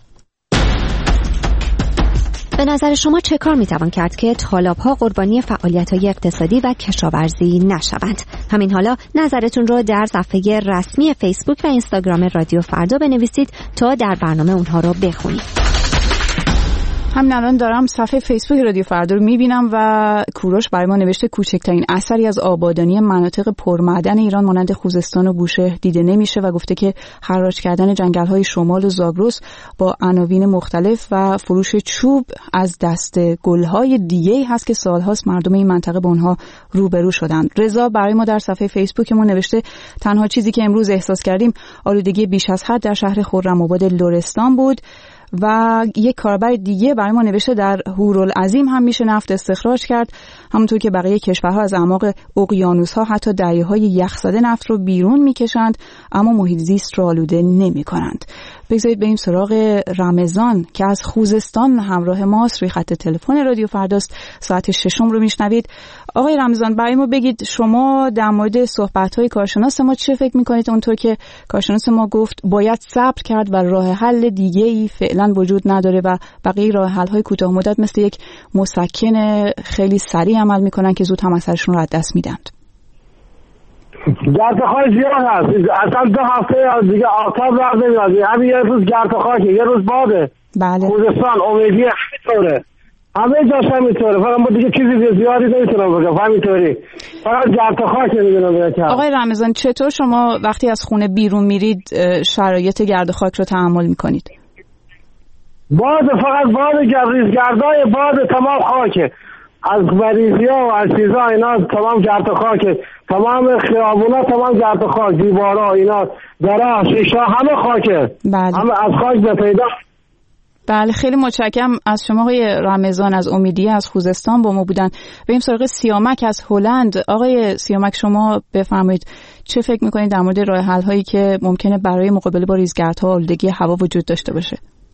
به نظر شما چه کار میتوان کرد که طالاب‌ها قربانی فعالیت‌های اقتصادی و کشاورزی نشوند؟ همین حالا نظرتون رو در صفحه رسمی فیسبوک و اینستاگرام رادیو فردا بنویسید تا در برنامه اونها رو بخونید. همین الان دارم صفحه فیسبوک رادیو فردا رو میبینم و کوروش برای ما نوشته کوچکترین اثری از آبادانی مناطق پرمعدن ایران مانند خوزستان و بوشهر دیده نمیشه و گفته که حراج کردن جنگل‌های شمال و زاگرس با عناوین مختلف و فروش چوب از دست گل‌های دیگه‌ای هست که سال‌هاست مردم این منطقه با اونها روبرو شدن. رضا برای ما در صفحه فیسبوکمون نوشته تنها چیزی که امروز احساس کردیم آلودگی بیش از حد در شهر خرم‌آباد لرستان بود. و یک کاربر دیگه برای ما نوشته در هورالعظیم هم میشه نفت استخراج کرد، همونطور که بقیه کشورها از اعماق اقیانوس‌ها حتی دریاهای یخزده نفت رو بیرون میکشند اما محیط زیست رو آلوده نمی‌کنند. بگذارید بریم سراغ رمضان که از خوزستان همراه ماست، روی خط تلفن رادیو فرداست. ساعت 6 رو میشنوید. آقای رمضان برای ما بگید شما در مورد صحبت‌های کارشناس ما چه فکر می‌کنید؟ اونطور که کارشناس ما گفت باید صبر کرد و راه حل دیگه‌ای فعلا وجود نداره و بقیه راه حل‌های کوتاه مدت مثل یک مسکن خیلی سریع عمل می‌کنن که زود هم اثرشون رو از دست میدند. گرد خاک زیاد هست، اصلا 2 هفته از دیگه آفتاب راه نمیاد، همین یه روز گرد خاکه، یه روز باده. بله. خوزستان امیدی همینطوره، همه جاش همینطوره، فقط ما دیگه چیزی زیادی نمیتونم بگم، همینطوری فقط گرد خاک نمیدونم بگم. آقای رمضان چطور شما وقتی از خونه بیرون میرید شرایط گرد خاک رو تحمل میکنید؟ باد، فقط باد، ریزگردای باد تمام خاکه، از مریضی‌ها و از چیزا اینا تمام گرد خاکه، تمام خیابونا تمام گرد خاک، دیوارا اینا درا شیشا همه خاکه. بله. همه از خاک به پیدا. بله خیلی متشکرم از شما آقای رمضان از امیدیه از خوزستان با ما بودن. بریم سراغ سیامک از هلند. آقای سیامک شما بفرمایید چه فکر میکنید در مورد راه حل هایی که ممکنه برای مقابله با ریزگردها و آلودگی هوا وجود داشته باشه؟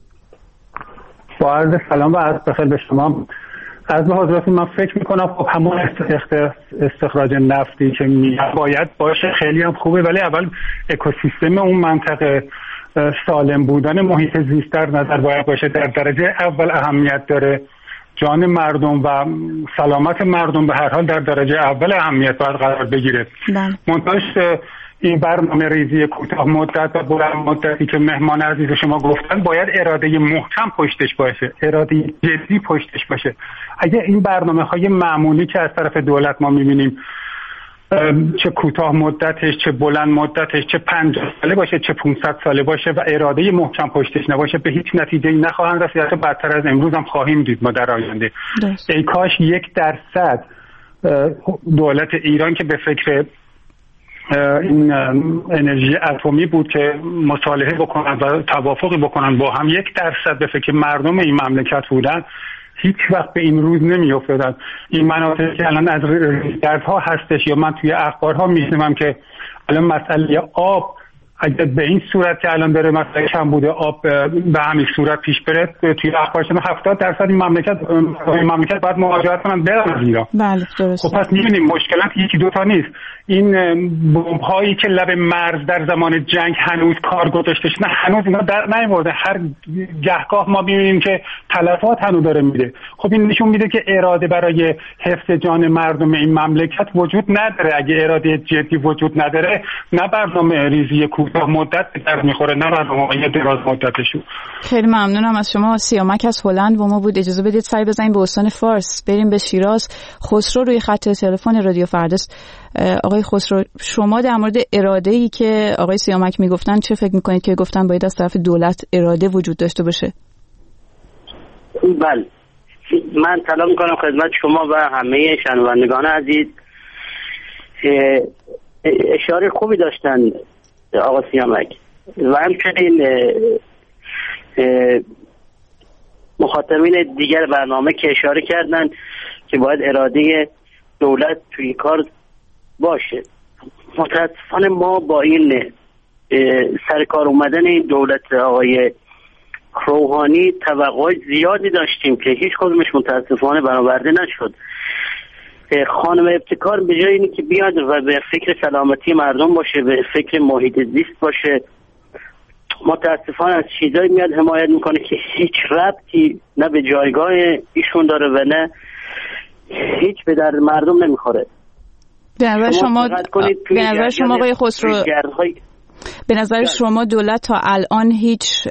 با عرض سلام و عرض بخیر به شما. از حضرت من فکر میکنم خب همون استخراج نفتی که باید باشه خیلی هم خوبه، ولی اول اکوسیستم اون منطقه سالم بودن محیط زیست در نظر باید باشه. در درجه اول اهمیت داره، جان مردم و سلامت مردم به هر حال در درجه اول اهمیت باید قرار بگیره. منتهاش این برنامه ریزی کوتاه مدت و بلند مدتی که مهمان عزیز شما گفتن باید اراده محکم پشتش باشه، اراده جدی پشتش باشه. اگه این برنامه‌های معمولی که از طرف دولت ما می‌بینیم چه کوتاه مدتش چه بلند مدتش چه 50 ساله باشه چه 500 ساله باشه و اراده محکم پشتش نباشه به هیچ نتیجه‌ای نخواهند رسید، حتی بدتر از امروز هم خواهیم دید ما در آینده. ای کاش 1% دولت ایران که به فکر این انرژی اتمی بود که مصالحه بکنن و توافقی بکنن با هم، 1% به فکر مردم این مملکت بودن هیچ وقت به این روز نمی افتادن. این مناطقی که الان از ریزگردها هستش یا من توی اخبارها میشنوم که الان مسئله آب اگه به این صورت که الان داره مثلا کم بوده آب به همین صورت پیش بره، توی اخبار شما 70% این مملکت باید مهاجرت کنن برن از ایران. بله درست. خب پس می‌بینیم مشکلات یکی دوتا نیست. این بمب‌هایی که لب مرز در زمان جنگ هنوز کار گذاشتش، نه هنوز اینا در نیامده، هر گهگاه ما می‌بینیم که تلفات هنوز داره میده. خب این نشون میده که اراده برای حفظ جان مردم این مملکت وجود نداره. اگه اراده جدی وجود نداره، نه برنامه ریزی کوتاه کوتاه مدت به درد میخوره نه برنامه‌های دراز مدتشون. خیلی ممنونم از شما. سیامک از هلند با ما بود. اجازه بدید سری بزنیم به استان فارس، بریم به شیراز. خسرو روی خط تلفن رادیو فرداست. آقای خسرو، شما در مورد اراده‌ای که آقای سیامک میگفتن چه فکر میکنید که گفتن باید از طرف دولت اراده وجود داشته باشه؟ بله، من سلام میکنم خدمت شما و همه شنوندگان عزیز. اشاره خوبی داشتن آقا سیامک و همچنین مخاطبین دیگر برنامه که اشاره کردن که باید اراده دولت توی کار باشه. متاسفانه ما با این سر کار اومدن این دولت آقای روحانی توقع زیادی داشتیم که هیچ کدومش متاسفانه برآورده نشد. خانم ابتکار به جای اینی که بیاد و به فکر سلامتی مردم باشه، به فکر محیط زیست باشه، متاسفانه از چیزایی میاد حمایت میکنه که هیچ ربطی نه به جایگاه ایشون داره و نه هیچ به درد مردم نمیخوره. به نظر شما آقای خسرو، به نظر شما دولت تا الان هیچ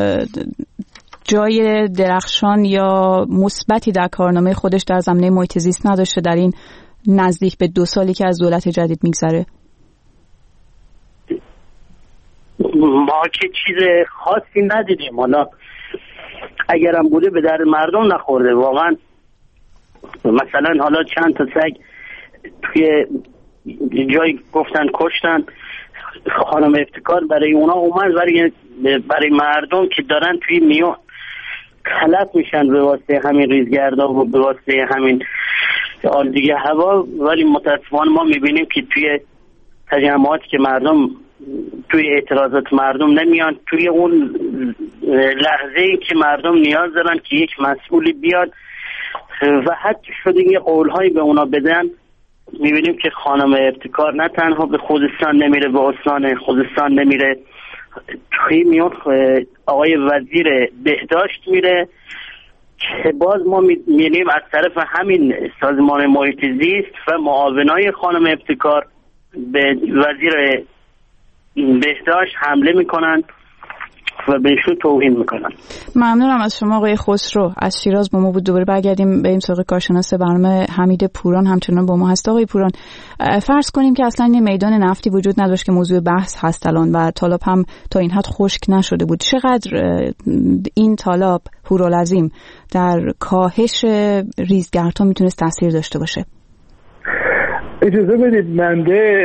جای درخشان یا مثبتی در کارنامه خودش در زمینه محیط زیست نداشته در این نزدیک به 2 سالی که از دولت جدید میگذره؟ ما که چیز خاصی ندیدیم، حالا اگرم بوده به درد مردم نخورده واقعا. مثلا حالا چند تا سگ توی جای گفتن کشتن، خانم ابتکار برای اونا اومد برای مردم که دارن توی میون تلف میشن به واسطه همین ریزگردها و به واسطه همین آلودگی هوا، ولی متاسفانه ما میبینیم که توی تجمعاتی که مردم توی اعتراضات مردم نمیان، توی اون لحظه‌ای که مردم نیاز دارن که یک مسئولی بیاد و حتی شده یه قولهایی به اونا بدن، میبینیم که خانم ابتکار نه تنها به خوزستان نمیره، به استان خوزستان نمیره، توی میون آقای وزیر بهداشت میره که باز ما میبینیم از طرف همین سازمان محیط زیست و معاونای خانم ابتکار به وزیر بهداشت حمله میکنن و بهشون توهین میکنن. ممنونم از شما آقای خسرو از شیراز با ما بود. دوباره برگردیم به این سراغ کارشناس برنامه حمید پوران همچنان با ما هست. آقای پوران، فرض کنیم که اصلا این میدان نفتی وجود نداشت که موضوع بحث هست الان و تالاب هم تا این حد خشک نشده بود، چقدر این تالاب هورالعظیم در کاهش ریزگردها میتونست تاثیر داشته باشه؟ اجازه بدید من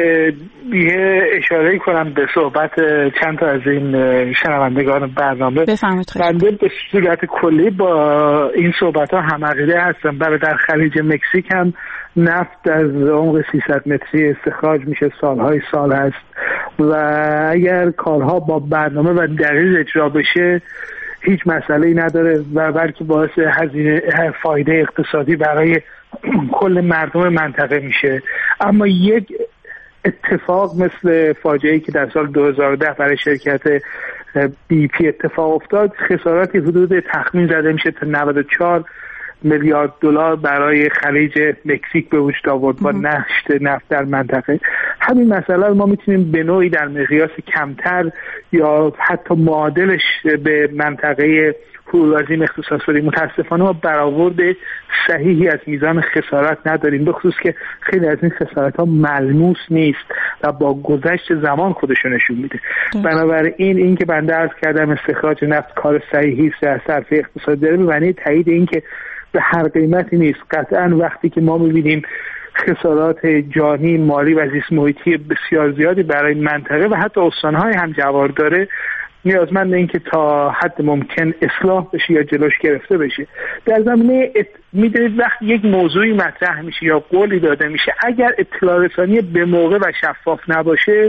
یه اشاره کنم به صحبت چند تا از این شنوندگان برنامه. بنده به صورت کلی با این صحبت ها هم عقیده هستم. برای در خلیج مکزیک هم نفت از عمق 300 متری استخراج میشه، سالهای سال هست و اگر کارها با برنامه و دقیق اجرا بشه هیچ مسئله‌ای نداره و بلکه باعث هزینه فایده اقتصادی برای کل مردم منطقه میشه. اما یک اتفاق مثل فاجعه‌ای که در سال 2010 برای شرکت بی پی اتفاق افتاد، خساراتی حدود تخمین زده میشه تا 94 میلیارد دلار برای خلیج مکزیک به وجود آورد با نشت نفت در منطقه. همین مسئله ما میتونیم به نوعی در مقیاس کمتر یا حتی معادلش به منطقه هورالعظیم اختصاص بدیم. متاسفانه ما برآورد صحیحی از میزان خسارت نداریم، به خصوص که خیلی از این خسارت ها ملموس نیست و با گذشت زمان خودشو نشون میده. بنابراین این که بنده عرض کردم استخراج نفت کار صحیحی است از طرف اقتصاد داره، به معنی تایید این که به هر قیمتی نیست. قطعا وقتی که ما میبینیم خسارات جانی، مالی و زیست محیطی بسیار زیادی برای منطقه و حتی استانهای هم جوار داره، نیازمند این که تا حد ممکن اصلاح بشه یا جلوش گرفته بشه. در زمینه میدونید وقتی یک موضوعی مطرح میشه یا قولی داده میشه، اگر اطلاع رسانی به موقع و شفاف نباشه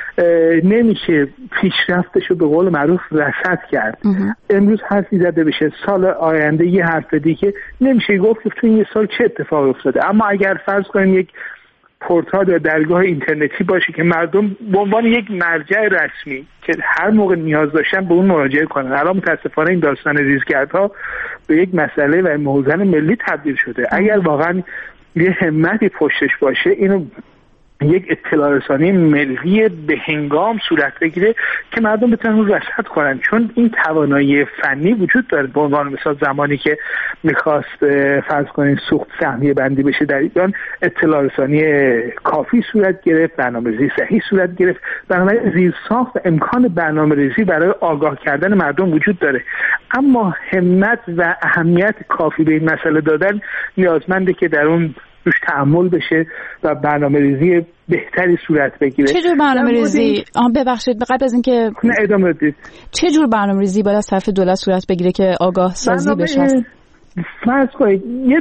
نمیشه پیشرفتش رو به قول معروف رصد کرد. امروز حرفی زده بشه، سال آینده یه حرف دیگه نمیشه گفت که تو این سال چه اتفاقی افتاده. اما اگر فرض کنیم یک پورتال یا درگاه اینترنتی باشه که مردم به عنوان یک مرجع رسمی که هر موقع نیاز داشتن به اون مراجعه کنن. الان متاسفانه این داستان ریزگردها به یک مسئله و موزن ملی تبدیل شده. اگر واقعا یه همتی پشتش باشه، اینو یک اطلاع رسانی ملی به هنگام صورت بگیره که مردم بتونن رصد کنن، چون این توانایی فنی وجود داره. به عنوان مثال زمانی که میخواست فرض کنین سوخت سهمیه بندی بشه در ایران، اطلاع رسانی کافی صورت گرفت، برنامه‌ریزی صحیح صورت گرفت، بنابراین زیرساخت و امکان برنامه‌ریزی برای آگاه کردن مردم وجود داره. اما همت و اهمیت کافی به این مسئله دادن نیازمنده که در اون روش تأمل بشه و برنامه‌ریزی بهتری صورت بگیره. چه جور برنامه‌ریزی؟ ببخشید قبل از اینکه ادامه بدید، چه جور برنامه‌ریزی باید از طرف دولت صورت بگیره که آگاه سازی بشه؟ فرض کنید یه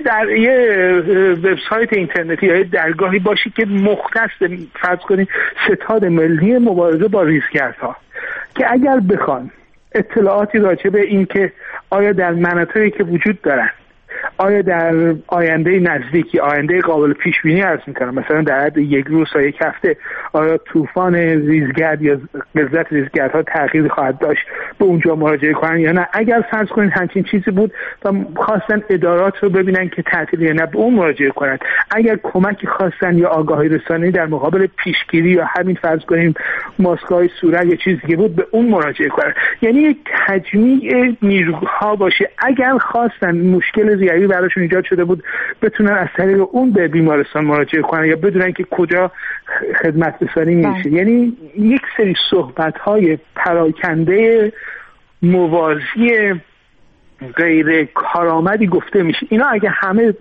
وبسایت اینترنتی یا درگاهی باشه که مختص فرض کنید ستاد ملی مبارزه با ریزگردها، که اگر بخوان اطلاعاتی راجع به این که آیا در مناطقی که وجود دارن، آیا در آینده نزدیکی، آینده قابل پیش بینی عرض می‌کنم، مثلا در حد یک روز تا یک هفته، آیا طوفان ریزگرد یا غلظت ریزگردها تغییر خواهد داشت، به اونجا مراجعه کنن یا نه. اگر فرض کنید همچین چیزی بود و خواستن ادارات رو ببینن که تعطیل یا نه، به اون مراجعه کنن. اگر کمکی خواستن یا آگاهی رسانی در مقابل پیشگیری یا همین فرض کنیم ماسک‌های صورت یا چیزی که بود، به اون مراجعه کنن. یعنی یک تجمیع نیروها باشه، اگر خواستن مشکل ریوی براشون ایجاد شده بود بتونن از طریق اون به بیمارستان مراجعه کنن یا بدونن که کجا خدمت رسانی میشه. یعنی یک سری صحبت‌های پراکنده موازی غیر کارآمدی گفته میشه. اینا اگه همه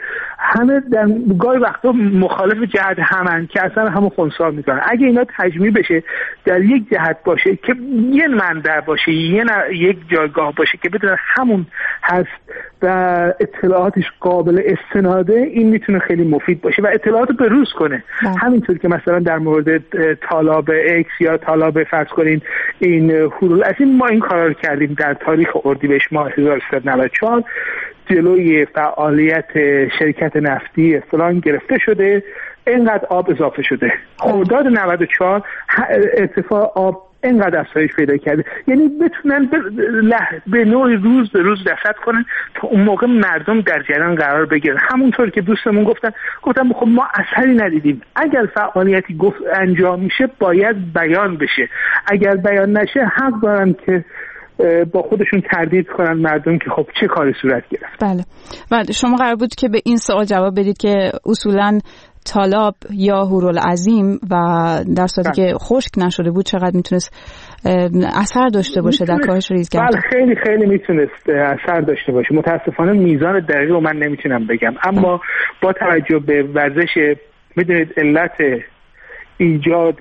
در گاهی وقتا مخالف جهت همن که اصلا همون خنثی میکنن، اگه اینا تجمیع بشه در یک جهت باشه که یه منبع باشه، یک جایگاه باشه که بدون همون هست و اطلاعاتش قابل استناده، این میتونه خیلی مفید باشه و اطلاعاتو بروز کنه. همینطور که مثلا در مورد طالاب اکس یا طالاب فرض کنین این هورالعظیم ما این کارا رو کردیم در تاریخ اردیبهشت ماه 1394 جلوی فعالیت شرکت نفتی فلان گرفته شده، اینقدر آب اضافه شده. خرداد 94 ارتفاع آب اینقدر افزایش پیدا کرده. یعنی بتونن به نوعی روز به روز رصد کنن تا اون موقع مردم در جریان قرار بگیرن. همونطور که دوستمون گفتن خب ما اثری ندیدیم. اگر فعالیتی انجام میشه باید بیان بشه، اگر بیان نشه حق دارن که با خودشون تردید کنن مردم که خب چه کاری صورت گرفت. بله شما قرار بود که به این سوال جواب بدید که اصولاً طالاب یا هورالعظیم و در صورتی که خشک نشده بود چقدر میتونست اثر داشته باشه در کاهش ریزگردها؟ بله خیلی خیلی میتونست اثر داشته باشه. متاسفانه میزان دقیق رو من نمیتونم بگم، اما با توجه به ورزش، میدونید علت ایجاد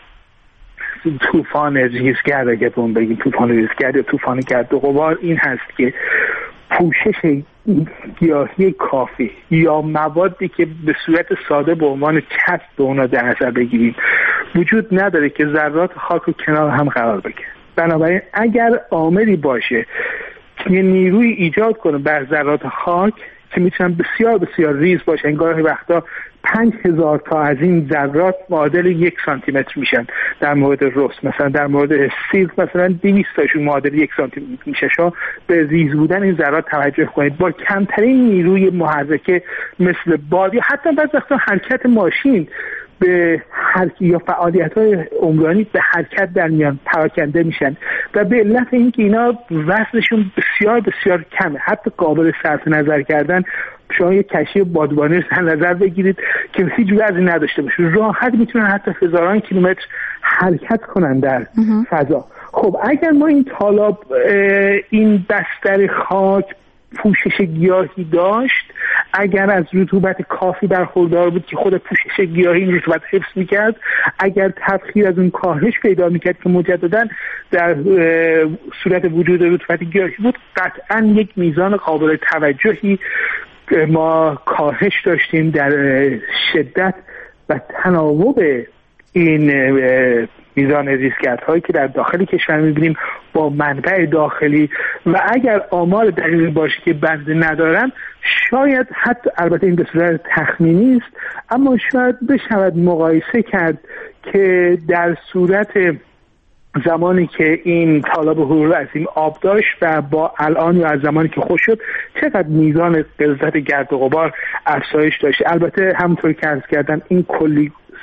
طوفان ریزگرد، اگه بهون بگیم طوفان ریزگرد یا طوفان گرد و غبار، این هست که پوشش گیاهی کافی یا موادی که به صورت ساده به عنوان چسب به اونا در نظر بگیریم وجود نداره که ذرات خاک رو کنار هم قرار بگیره. بنابراین اگر عاملی باشه که نیروی ایجاد کنه بر ذرات خاک که میتونن بسیار بسیار ریز باشه، گاهی وقتا 5000 تا از این ذرات معادل 1 سانتی متر میشن در مورد رس، مثلا در مورد سیلک مثلا 200 تاشون معادل 1 سانتی متر میشه. شما به ریز بودن این ذرات توجه کنید. با کمترین نیروی محرکه مثل باد یا حتی بعضی وقتا حرکت ماشین به یا فعالیت‌های عمرانی به حرکت در میان پراکنده میشن و به علت اینکه اینا وزنشون بسیار بسیار کمه، حتی قابل صرف نظر کردن. شما یک کشتی بادبانی رو در نظر بگیرید که هیچ وزنی نداشته باشه، راحت میتونن حتی هزاران کیلومتر حرکت کنن در فضا. خب اگر ما این طالاب این بستر خاک پوشش گیاهی داشت، اگر از رطوبت کافی برخوردار بود که خود پوشش گیاهی این رطوبت حفظ میکرد، اگر تبخیر از اون کاهش پیدا میکرد که مجددا در صورت وجود رطوبت گیاهی بود، قطعا یک میزان قابل توجهی ما کاهش داشتیم در شدت و تناوب این میزان ریزگردهایی که در داخل کشور میبینیم با منبع داخلی. و اگر آمار دقیقی باشه که بنده ندارم، شاید حتی، البته این به صورت تخمینی است، اما شاید بشود مقایسه کرد که در صورت زمانی که این طالاب هورالعظیم آب داشت و با الان یا از زمانی که خشک شد چقدر میزان غلظت گرد و غبار افزایش داشت. البته همونطور که عرض کردم این کلی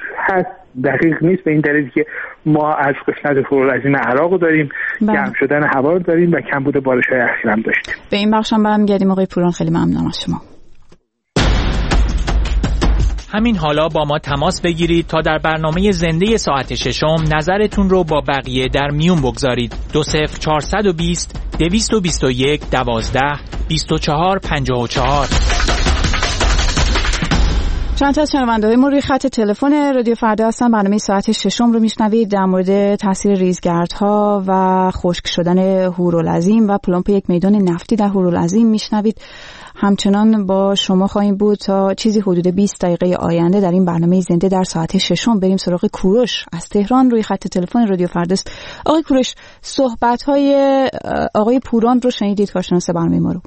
هست دقیق نیست، به این دلیل که ما از قسمت هورالعظیم عراق داریم، گرم شدن هوا رو داریم و کمبود بارش‌های اخیر هم داشتیم. به این بخش هم برمیگردیم. آقای پوران خیلی ممنونم از شما. همین حالا با ما تماس بگیرید تا در برنامه زنده ساعت ششم نظرتون رو با بقیه در میون بگذارید. 20420 221 12 24 54. چند تا از شنونده‌های ما روی خط تلفن رادیو فردا هستن. برنامه ساعت ششم رو میشنوید. در مورد تاثیر ریزگردها و خشک شدن هورالعظیم و پلمپ یک میدان نفتی در هورالعظیم میشنوید. همچنان با شما خواهیم بود تا چیزی حدود 20 دقیقه آینده در این برنامه زنده در ساعت ششم. بریم سراغ کوروش از تهران روی خط تلفن رادیو فرداست. آقای کوروش، صحبت‌های آقای پوران رو شنیدید، کارشناس برنامه ما رو؟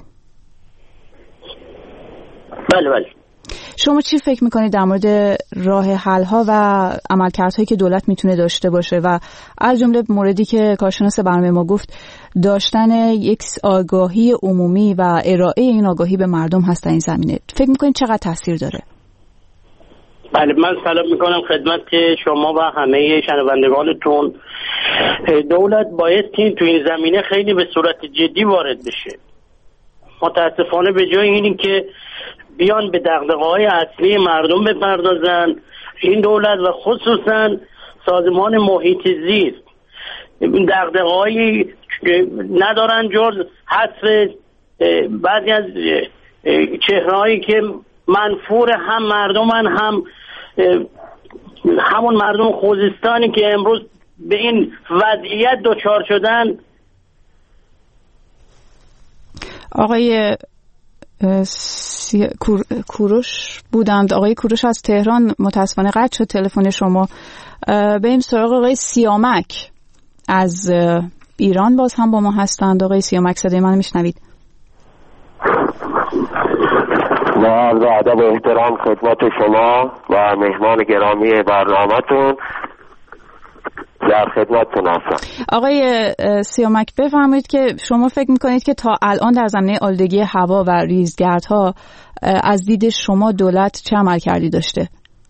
بله. شما چی فکر میکنید در مورد راه حل‌ها و عملکردهایی که دولت میتونه داشته باشه و از جمله موردی که کارشناس برنامه ما گفت داشتن یک آگاهی عمومی و ارائه این آگاهی به مردم هست در این زمینه، فکر میکنید چقدر تاثیر داره؟ بله، من سلام میکنم خدمت شما و همه شنوندگانتون. دولت باید که تو این زمینه خیلی به صورت جدی وارد بشه. متاسفانه به جای اینی که بیان به دغدغه‌های اصلی مردم بپردازن، این دولت و خصوصا سازمان محیط زیست دغدغه‌هایی ندارن جز حذف بعضی از چهرهایی که منفور هم مردمن هم همون مردم خوزستانی که امروز به این وضعیت دچار شدن. آقای کوروش بودند. آقای کوروش از تهران متاسفانه قطع شد تلفن شما. بریم سراغ آقای سیامک از ایران، باز هم با ما هستند. آقای سیامک، صدای من میشنوید؟ با عرض ادب و احترام خدمت شما و مهمان گرامی برنامه‌تون در خدمتتون هستم. آقای سیامک، بفرمایید که شما فکر میکنید که تا الان در زمینه آلودگی هوا و ریزگردها از دید شما دولت چه عملکردی داشته؟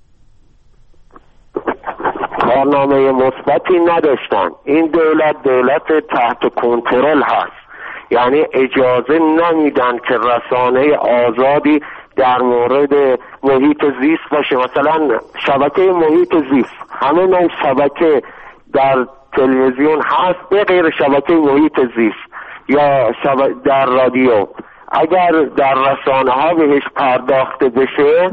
کارنامه مثبتی نداشتن. این دولت تحت کنترل هست، یعنی اجازه نمیدن که رسانه آزادی در مورد محیط زیست باشه. مثلا شبکه محیط زیست، همه نوع شبکه در تلویزیون هست به غیر شبکه محیط زیست یا در رادیو. اگر در رسانه ها بهش پرداخته بشه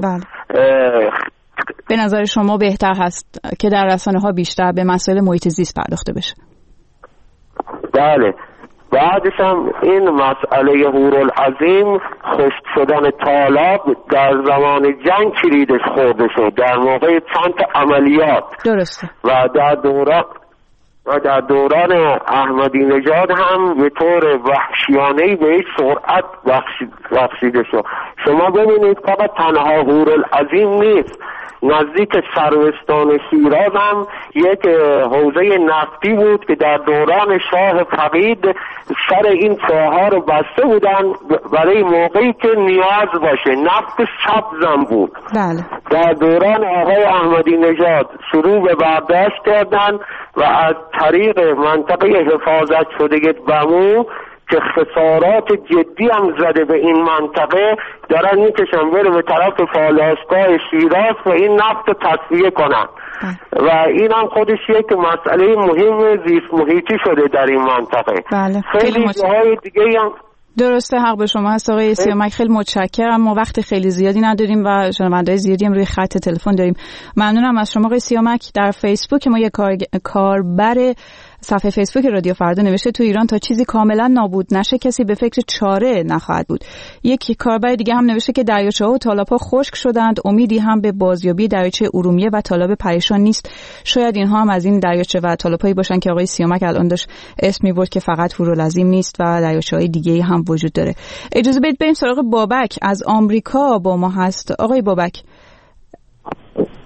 به نظر شما بهتر هست که در رسانه ها بیشتر به مسائل محیط زیست پرداخته بشه؟ بله. بعدش هم این مسئله هورالعظیم خشک شدن تالاب در زمان جنگ کلیدش خورده شد، در موقع چند تا عملیات. درسته. و در دوران احمدی نژاد هم به طور وحشیانه‌ای به سرعت بخشیده شد. شما ببینید فقط تنها هورالعظیم نیست، نزدیک سروستان شیراز هم یک حوزه نفتی بود که در دوران شاه فقید سر این چاه‌ها رو بسته بودن برای موقعی که نیاز باشه. نفت سبزم بود. بله. در دوران آقای احمدی نژاد شروع به برداشت کردن و از طریق منطقه حفاظت شده بمو که خسارات جدی هم زده به این منطقه، دارن میکشن بره به طرف پالایشگاه شیراز و این نفت رو تصفیه کنن. و این هم خودش یک مسئله مهم زیست محیطی شده در این منطقه. بله. خیلی جاهای دیگه هم درسته، حق به شما هست آقای سیامک. خیلی متشکرم. ما وقت خیلی زیادی نداریم و شنونده‌های زیادی هم روی خط تلفن داریم. ممنونم از شما آقای سیامک. در فیسبوک ما یک کاربر صفحه فیسبوک رادیو فردا نوشته تو ایران تا چیزی کاملا نابود نشه کسی به فکر چاره نخواهد بود. یک کاربر دیگه هم نوشته که دریاچه‌ها و تالاب‌ها خشک شدند، امیدی هم به بازیابی دریاچه ارومیه و تالاب پریشان نیست. شاید اینها هم از این دریاچه و تالاب‌هایی باشن که آقای سیامک الان داشت اسم می‌برد که فقط هورالعظیم نیست و دریاچه‌های دیگه‌ای هم وجود داره. اجازه بدید بریم سراغ بابک از آمریکا با ما هست. آقای بابک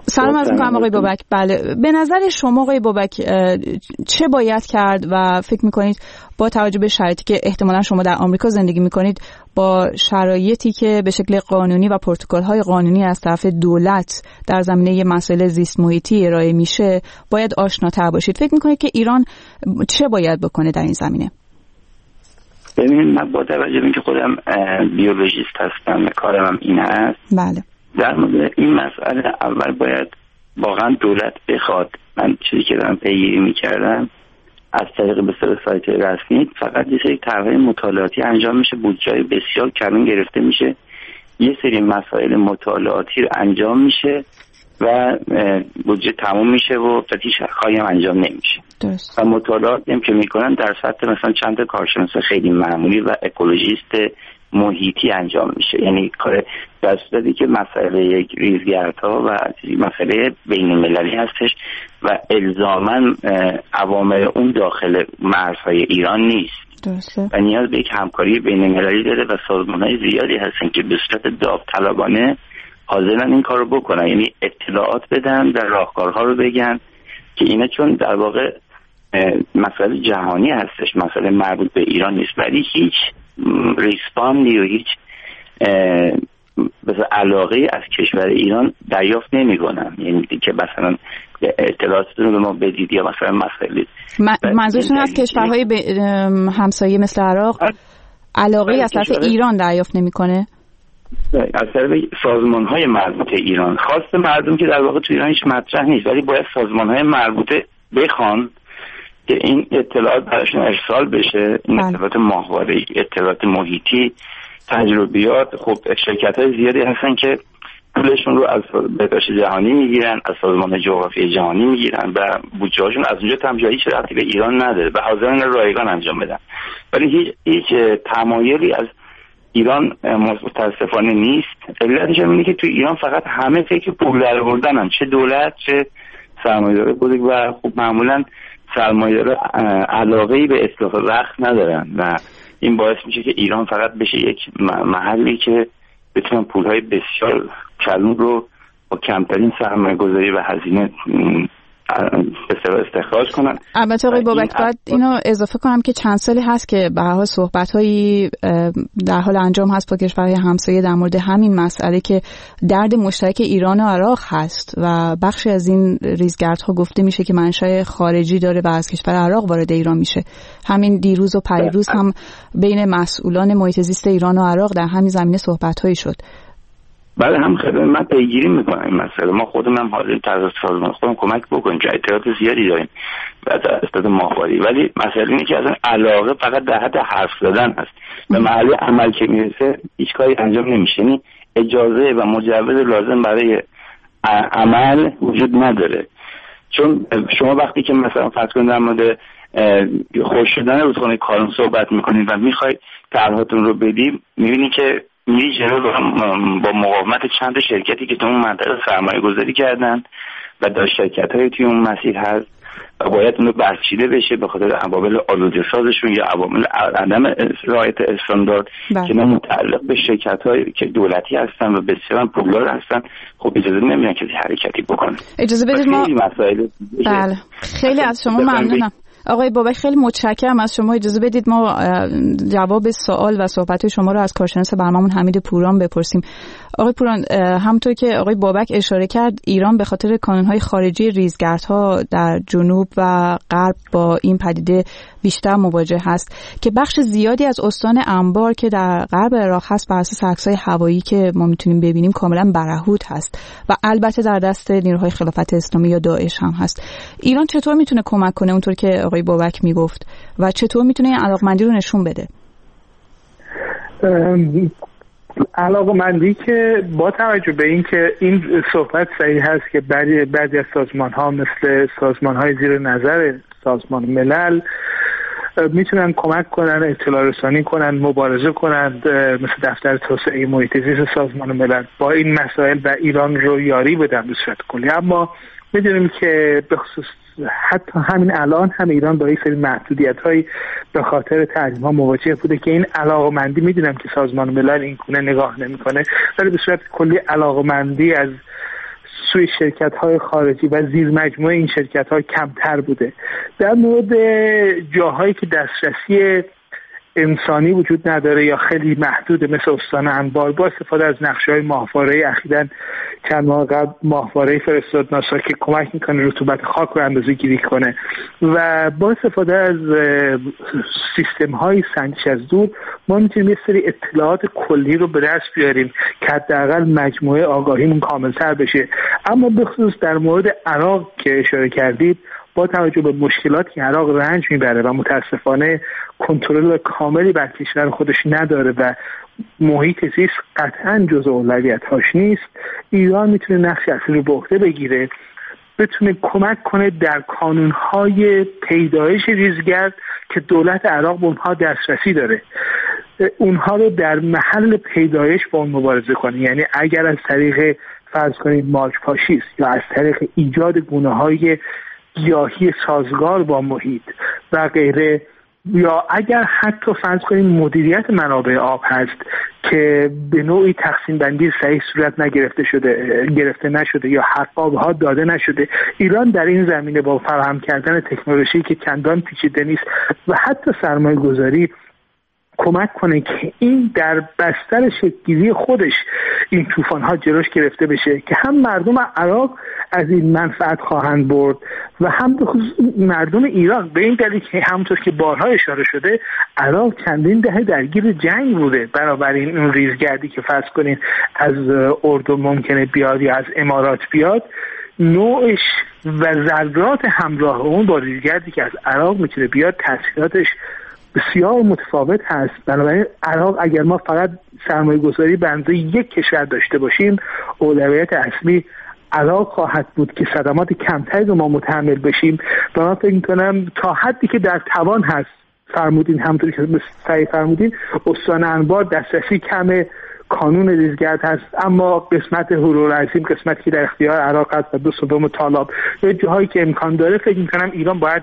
سلام از میکنم آقای بابک. بله، به نظر شما آقای بابک چه باید کرد و فکر میکنید با توجه به شرایطی که احتمالا شما در آمریکا زندگی میکنید، با شرایطی که به شکل قانونی و پروتکل‌های قانونی از طرف دولت در زمینه مسائل زیست محیطی ارائه میشه باید آشناتر باشید؟ فکر میکنید که ایران چه باید بکنه در این زمینه؟ ببینید، من با توجه به اینکه خودم بیولوژیست هستم، کارم هم این هست. بله. در مورد این مسئله اول باید واقعا دولت بخواد. من چیزی که دارم پیگیری میکردم از طریق به سایت رسمی، فقط یه سری طرح‌های مطالعاتی انجام میشه، بودجه بسیار کمی گرفته میشه، یه سری مسائل مطالعاتی رو انجام میشه و بودجه تموم میشه و هیچ کاری هم انجام نمیشه. درست. و مطالعاتی هم که میکنن در سطح مثلا چند تا کارشناس خیلی معمولی و اکولوژیست محیطی انجام میشه. یعنی کار در صورتی که مسئله یک ریزگردها و مسئله بین المللی هستش و الزاماً عوامل اون داخل مرزهای ایران نیست. درسته. و نیاز به یک همکاری بین المللی داره و سازمان‌های زیادی هستن که به صورت داوطلبانه حاضرن این کارو بکنن، یعنی اطلاعات بدن و راهکارها رو بگن که اینا چون در واقع مسئله جهانی هستش، مسئله مربوط به ایران نیست، ولی هیچ ریسپاندی و هیچ علاقه از کشور ایران دریافت نمی‌کنن. یعنی که مثلا اطلاعاتتون رو به ما بدید یا مثلا مسئله منظورتون از کشورهای همسایه مثل عراق علاقه از طرف ایران دریافت نمی‌کنه؟ از طرف سازمان‌های مربوطه ایران. خواست مردم که در واقع تو ایران هیچ مطرح نیست، ولی باید سازمان‌های مربوطه بخوان که این اطلاعات براشون ارسال بشه. این اطلاعات ماهواره‌ای، اطلاعات محیطی، تجربیات. خب شرکت‌های زیادی هستن که پولشون رو از بهداشت جهانی میگیرن، از سازمان جغرافیای جهانی میگیرن و بودجه‌هاشون از اونجا تمجایی چه ربطی به ایران نداره و حاضرن رایگان انجام بدن. ولی هیچ تمایلی از ایران متاسفانه نیست. علتش اینه که تو ایران فقط همه فکر پول درآوردنن، چه دولت چه سرمایه‌دار بزرگ، و خب معمولاً سرمایه‌دارا علاقه‌ای به اصلاح وقت ندارن و این باعث میشه که ایران فقط بشه یک محلی که بتونن پولهای بسیار کلون رو با کمترین سرمایه‌گذاری و هزینه استخراج کنن. البته آقای بابک باید اینو اضافه کنم که چند سالی هست که به هر حال صحبت‌هایی در حال انجام هست با کشورهای همسایه در مورد همین مسئله که درد مشترک ایران و عراق هست و بخشی از این ریزگردها گفته میشه که منشأ خارجی داره و از کشور عراق وارد ایران میشه. همین دیروز و پریروز هم بین مسئولان محیط زیست ایران و عراق در همین زمینه صحبت‌هایی شد. بله، هم خیلی من پیگیری میکنم این مسئله. ما خودمون هم حاضریم طرز سازمان خودمون کمک بکنیم، اطلاعات زیادی داریم بعد از ماهواری، ولی مسئله اینه که اصلا علاقه فقط در حد حرف زدن هست. به محل عمل که میرسه هیچ کاری انجام نمیشه. یعنی اجازه و مجوز لازم برای عمل وجود نداره. چون شما وقتی که مثلا فرض کنید در مورد خوش شدن رودخانه کارون صحبت میکنید و میخواید طرحاتون رو بدیم، میبینید که میری جلو با مقاومت چند شرکتی که تو اون منطقه سرمایه گذاری کردن و داشت شرکت های توی اون مسیر هست و باید اون رو برچیده بشه به خاطر عوامل آلوده سازشون یا عوامل عدم رعایت استاندارد که متعلق به شرکت هایی که دولتی هستن و بسیار پولدار هستن. خب اجازه نمیدن که حرکتی بکنن. اجازه بدید ما بله خیلی از شما ممنونم آقای بابک، خیلی متشکرم از شما. اجازه بدید ما جواب سوال و صحبت شما رو از کارشناس برنامه‌مون حمید پوران بپرسیم. آقای پوران، همونطور که آقای بابک اشاره کرد، ایران به خاطر کانون‌های خارجی ریزگردها در جنوب و غرب با این پدیده بیشتر مواجه هست که بخش زیادی از استان انبار که در غرب عراق هست بر اساس عکس‌های هوایی که ما میتونیم ببینیم کاملا برهوت هست و البته در دست نیروهای خلافت اسلامی یا داعش هم هست. ایران چطور میتونه کمک کنه اونطور که آقای بابک میگفت و چطور میتونه این علاقمندی رو نشون بده؟ علاقمندی که با توجه به این که این صحبت صحیح هست که بعضی از سازمان ها مثل سازمان های زیر نظر سازمان ملل میتونن کمک کنن، اطلاع رسانی کنن، مبارزه کنن، مثل دفتر توسعه محیط زیست سازمان ملل با این مسائل و ایران رو یاری بدن به صورت کلی. اما میدونیم که به خصوص حتی همین الان هم ایران با یک سری محدودیت‌هایی به خاطر تحریم‌ها مواجه بوده که این علاقمندی میدونم که سازمان ملل این گونه نگاه نمی‌کنه، ولی به صورت کلی علاقمندی از سوی شرکت‌های خارجی و زیر مجموعه این شرکت‌ها کمتر بوده. در مورد جاهایی که دسترسی انسانی وجود نداره یا خیلی محدوده مثل استان انبار، با استفاده از نقشه‌های ماهواره‌ای اخیراً چند ماه قبل ماهواره‌ای فرستاد ناسا که کمک میکنه رطوبت خاک رو اندازه‌گیری کنه و با استفاده از سیستم‌های سنجش از دور ما میتونیم یه سری اطلاعات کلی رو به دست بیاریم که حداقل مجموعه آگاهیمون کامل‌تر بشه. اما به خصوص در مورد عراق که اشاره کردید، با توجه به مشکلاتی که عراق رنج میبره و متاسفانه کنترل کاملی بر کشور خودش نداره و محیط زیست قطعاً جزء اولویت‌هاش نیست، ایران میتونه نقش اصلی رو به عهده بگیره، بتونه کمک کنه در کانون‌های پیدایش ریزگرد که دولت عراق به اونها دسترسی داره، اونها رو در محل پیدایش با اون مبارزه کنه. یعنی اگر از طریق فرض کنید مالچ پاشیست یا از طریق ایجاد گونه‌های گیاهی سازگار با محیط و غیره، یا اگر حتی فرض کنیم مدیریت منابع آب هست که به نوعی تقسیم بندی صحیح صورت گرفته نشده یا حقابها داده نشده، ایران در این زمینه با فراهم کردن تکنولوژی که چندان پیچیده نیست و حتی سرمایه گذاری کمک کنه که این در بستر شکل‌گیری خودش این طوفان‌ها جلوش گرفته بشه که هم مردم عراق از این منفعت خواهند برد و هم به خصوص مردم ایران، به این دلیل که همونطور که بارها اشاره شده عراق چندین دهه درگیر جنگ بوده. بنابراین اون ریزگردی که فرض کنین از اردن ممکنه بیاد یا از امارات بیاد، نوعش و ذرات همراه اون با ریزگردی که از عراق میتونه بیاد تاثیراتش بسیار متفاوت هست. بنابراین عراق اگر ما فقط سرمایه گذاری به اندازه یک کشور داشته باشیم، اولویت اصلی عراق خواهد بود که صدمات کمتری رو ما متحمل بشیم و من فکر می‌کنم تا حدی که در توان هست فرمودین، همونطوری که صحیح فرمودین، استان انبار دسترسی کمه، کانون ریزگرد هست، اما قسمت هورالعظیم، قسمتی که در اختیار عراق هست و 2/3 تالاب، یا جاهایی که امکان داره، فکر می‌کنم ایران باید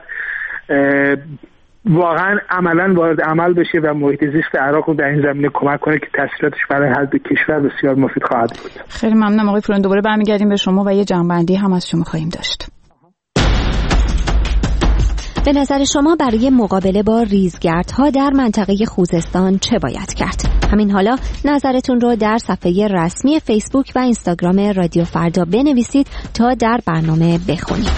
واقعا عملا وارد عمل بشه و محیط زیست عراق رو در این زمینه کمک کنه که تاثیراتش برای هر دو کشور بسیار مفید خواهد بود. خیلی ممنونم آقای پوران، دوباره برمیگردیم به شما و یه جنبندی هم از شما خواهیم داشت. به نظر شما برای مقابله با ریزگردها در منطقه خوزستان چه باید کرد؟ همین حالا نظرتون رو در صفحه رسمی فیسبوک و اینستاگرام رادیو فردا بنویسید تا در برنامه بخونیم.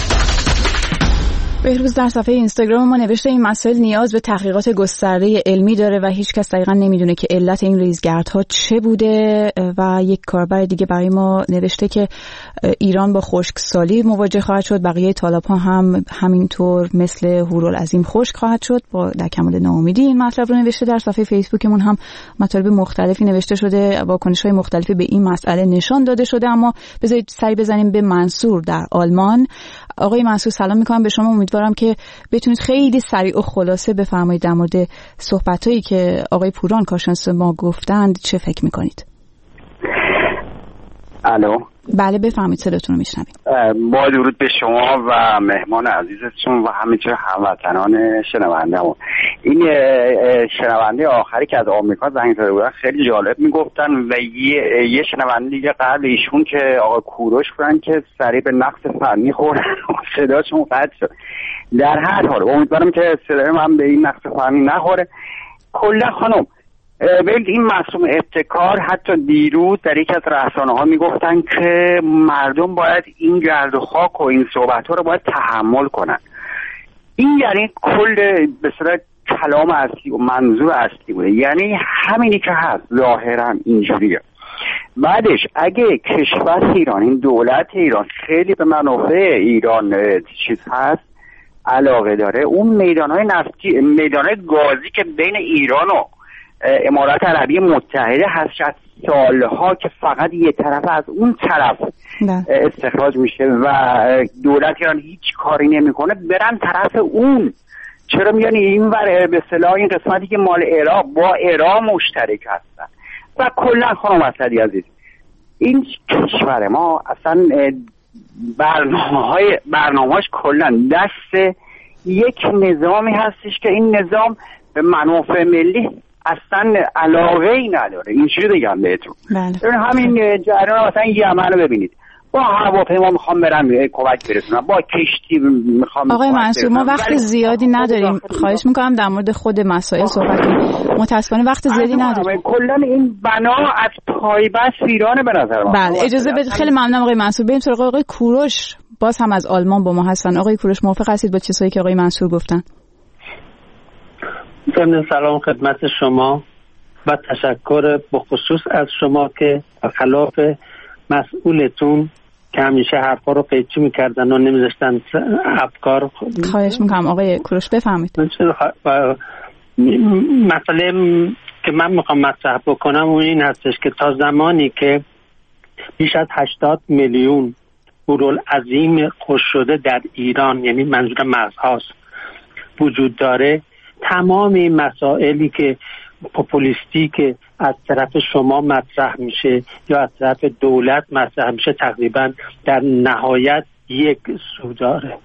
بهروز در صفحه اینستاگرام ما نوشته این مسائل نیاز به تحقیقات گسترده علمی داره و هیچ کس دقیقاً نمیدونه که علت این ریزگردها چه بوده. و یک کاربر دیگه برای ما نوشته که ایران با خشکسالی مواجه خواهد شد، بقیه تالاب‌ها هم همینطور مثل هورالعظیم خشک خواهد شد. با در کمال ناامیدی این مطلب رو نوشته. در صفحه فیسبوکمون هم مطالب مختلفی نوشته شده، واکنش‌های مختلفی به این مسئله نشان داده شده. اما بذارید سری بزنیم به منصور در آلمان. آقای منصور سلام می‌کنم به شما، امیدوارم که بتونید خیلی سریع و خلاصه بفرمایید در مورد صحبتایی که آقای پوران کارشناس ما گفتند چه فکر می‌کنید؟ الو، بله بفرمایید، صداتون رو میشنویم. با درود به شما و مهمان عزیزتون و همینطور هموطنان شنونده‌مون. این شنونده آخری که از آمریکا زنگ زده بودن خیلی جالب میگفتن و یه شنونده دیگه قبل ایشون که آقای کوروش بودن که سریع به نقص فنی خوردن و صداشون قطع شد. در هر حال امیدوارم که صدای من به این نقص فنی نخوره. کلا خانم ببینید، این مصوم ابتکار حتی دیروز در یک از رسانه‌ها میگفتن که مردم باید این گرد و خاک و این صحبت‌ها رو باید تحمل کنن. این یعنی کل به صورت کلام اصلی و منظور اصلی بوده، یعنی همینی که هست ظاهرا اینجوریه. بعدش اگه کشور ایران، این دولت ایران خیلی به منافع ایران چیز هست، علاقه داره، اون میدان‌های نفتی، میدان‌های گازی که بین ایران و امارات عربی متحده هست سالها که فقط یه طرف از اون طرف استخراج میشه و دولت ایران هیچ کاری نمیکنه، برن طرف اون. چرا میگن این ور به اصطلاح این قسمتی که مال عراق با عراق مشترک هستن؟ و کلا خانم اسدی عزیز، این کشور ما اصلا برنامه‌هاش کلا دست یک نظامی هستش که این نظام به منافع ملی اصلا علاقه ای نداره. اینجوری بگم بهتون. همین جریان مثلا یمن رو ببینید، با هواپیما میخوام برم کمک برسونم، با کشتی میخوام. آقای منصور ما وقت زیادی نداریم، خواهش میکنم در مورد خود مسائل صحبت کنیم. متاسفانه وقت زیادی نداریم. کلا این بنا از پایبست ویرانه به نظر من. بله اجازه بدید. خیلی ممنونم آقای منصور. بریم سراغ آقای کوروش، باز هم از آلمان با ما هستن. آقای کوروش موافق هستید با چیزایی که آقای منصور گفتن؟ سلام خدمت شما و تشکر بخصوص از شما که خلاف مسئولتون که همیشه حرفا رو قیچی میکردن و نمیذاشتن افکار. خواهش میکنم آقای کوروش بفهمید. مسئله که من میخوام مطرح بکنم اون این هستش که تا زمانی که بیش از 80 میلیون هورالعظیم خشک شده در ایران، یعنی منظور مرزهاست، وجود داره، تمام این مسائلی که پوپولیستی که از طرف شما مطرح میشه یا از طرف دولت مطرح میشه تقریبا در نهایت یک سو داره.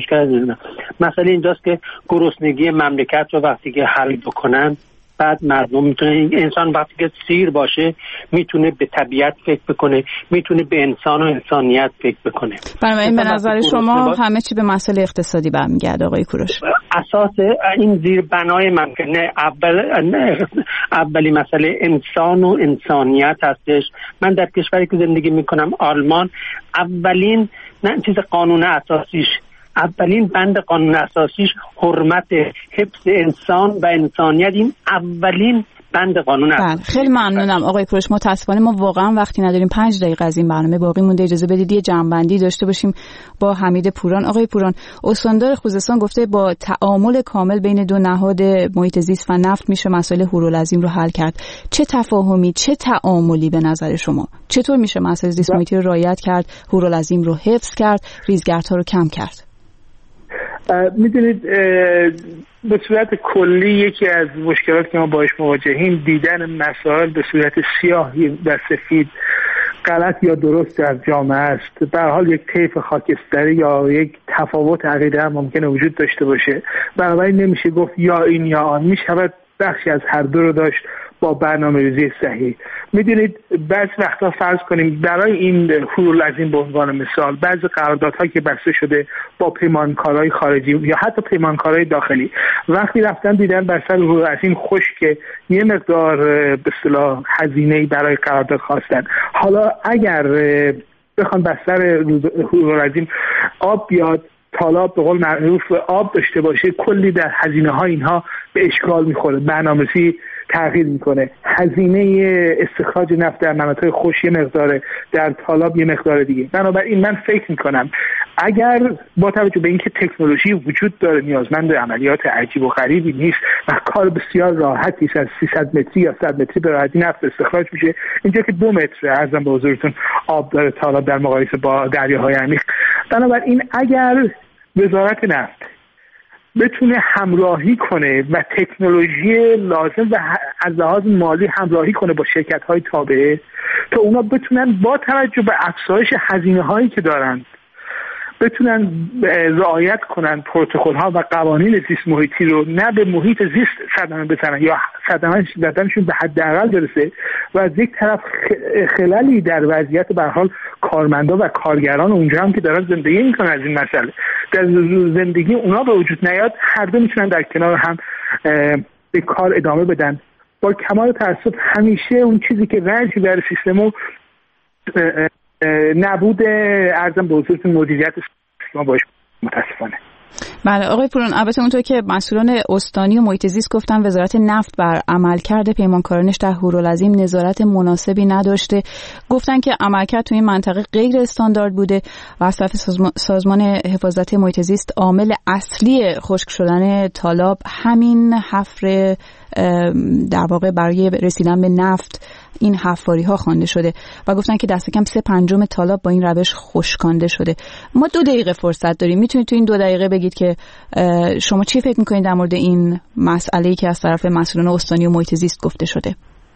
مسئله اینجاست که گرسنگی مملکت رو وقتی که حل بکنن، بعد مردم میتونه، این انسان وقتی که سیر باشه میتونه به طبیعت فکر بکنه، میتونه به انسان و انسانیت فکر بکنه. بنابراین به نظر شما همه چی به مسئله اقتصادی برمیگرده آقای کوروش؟ اساس این زیر بنای ممکنه اولی مسئله انسان و انسانیت هستش. من در کشوری که زندگی میکنم آلمان، اولین چیز قانون اساسیش، اولین بند قانون اساسیش حرمت، حفظ انسان و انسانیت، این اولین بند قانون اساسی. خیلی ممنونم آقای کوروش. متاسفانه ما واقعا وقتی نداریم، 5 دقیقه از این برنامه باقی مونده. اجازه بدید یه جمع‌بندی داشته باشیم با حمید پوران. آقای پوران، استاندار خوزستان گفته با تعامل کامل بین دو نهاد محیط زیست و نفت میشه مسائل هورالعظیم رو حل کرد. چه تفاهمی، چه تعاملی به نظر شما؟ چطور میشه مسائل زیست محیطی رو رعایت کرد، هورالعظیم رو حفظ کرد، ریزگردها رو کم کرد؟ میدونید به صورت کلی یکی از مشکلات که ما باهاش مواجهیم دیدن مسائل به صورت سیاه و سفید، غلط یا درست در جامعه است. به هر حال یک طیف خاکستری یا یک تفاوت عقیده هم ممکنه وجود داشته باشه، بنابراین نمیشه گفت یا این یا آن، میشود بخشی از هر دو رو داشت با برنامه‌ریزی صحیح. میدونید بعضی وقتا فرض کنیم برای این هورالعظیم به عنوان مثال، بعضی قراردادها که بسته شده با پیمانکارهای خارجی یا حتی پیمانکارهای داخلی، وقتی رفتن دیدن بر سر هورالعظیم خشک، یه مقدار به اصطلاح هزینه‌ای برای قرارداد خواستن. حالا اگر بخوان بر سر هورالعظیم آب بیاد، تالاب به قول معروف آب داشته باشه، کلی در هزینه‌ها اینها به اشکال میخوره، برنامه‌ریزی تغییر میکنه. هزینه استخراج نفت در مناطق خشک یه مقداره، در تالاب یه مقدار دیگه. بنابراین من فکر میکنم اگر با توجه به اینکه تکنولوژی وجود داره، نیازمند عملیات عجیب و غریبی نیست و کار بسیار راحتی است، از 300 متری یا 100 متری به راحتی نفت استخراج میشه. اینجا که 2 متر عرضم به حضورتون آب داره تالاب در مقایسه با دریاهای عمیق. بنابراین اگر وزارت نفت بتونه همراهی کنه و تکنولوژی لازم و از لحاظ مالی همراهی کنه با شرکت‌های تابعه، تا اونا بتونن با توجه به افزایش هزینه‌هایی که دارن بتونن رعایت کنن پروتکل‌ها و قوانین زیست محیطی رو، نه به محیط زیست صدمه بزنن یا صدمه زدنشون به حداقل برسه و از یک طرف خللی در وضعیت به هر حال کارمندا و کارگران اونجا هم که دارن زندگی میکنن از این مسئله در زندگی اونا به وجود نیاد، هر دو میتونن در کنار هم به کار ادامه بدن. با کمال تأسف همیشه اون چیزی که رنج در سیستمو نبود ارزم به حضورتون مدیریت ما باشه متاسفانه. بله آقای پوران، البته اونطور که مسئولان استانی و محیط زیست گفتن وزارت نفت بر عملکرد پیمانکارانش در هورالعظیم نظارت مناسبی نداشته. گفتن که عملکرد توی این منطقه غیر استاندارد بوده و از طرف سازمان حفاظت محیط زیست عامل اصلی خشک شدن تالاب همین حفر در واقع برای رسیدن به نفت این حفاری ها خوانده شده و گفتن که دست کم 3/5 تالاب با این روش خشکانده شده. ما 2 دقیقه فرصت داریم، میتونید تو این 2 دقیقه بگید که شما چی فکر میکنید در مورد این مسئله‌ای که از طرف مسئولان استانی و محیط زیست گفته شده؟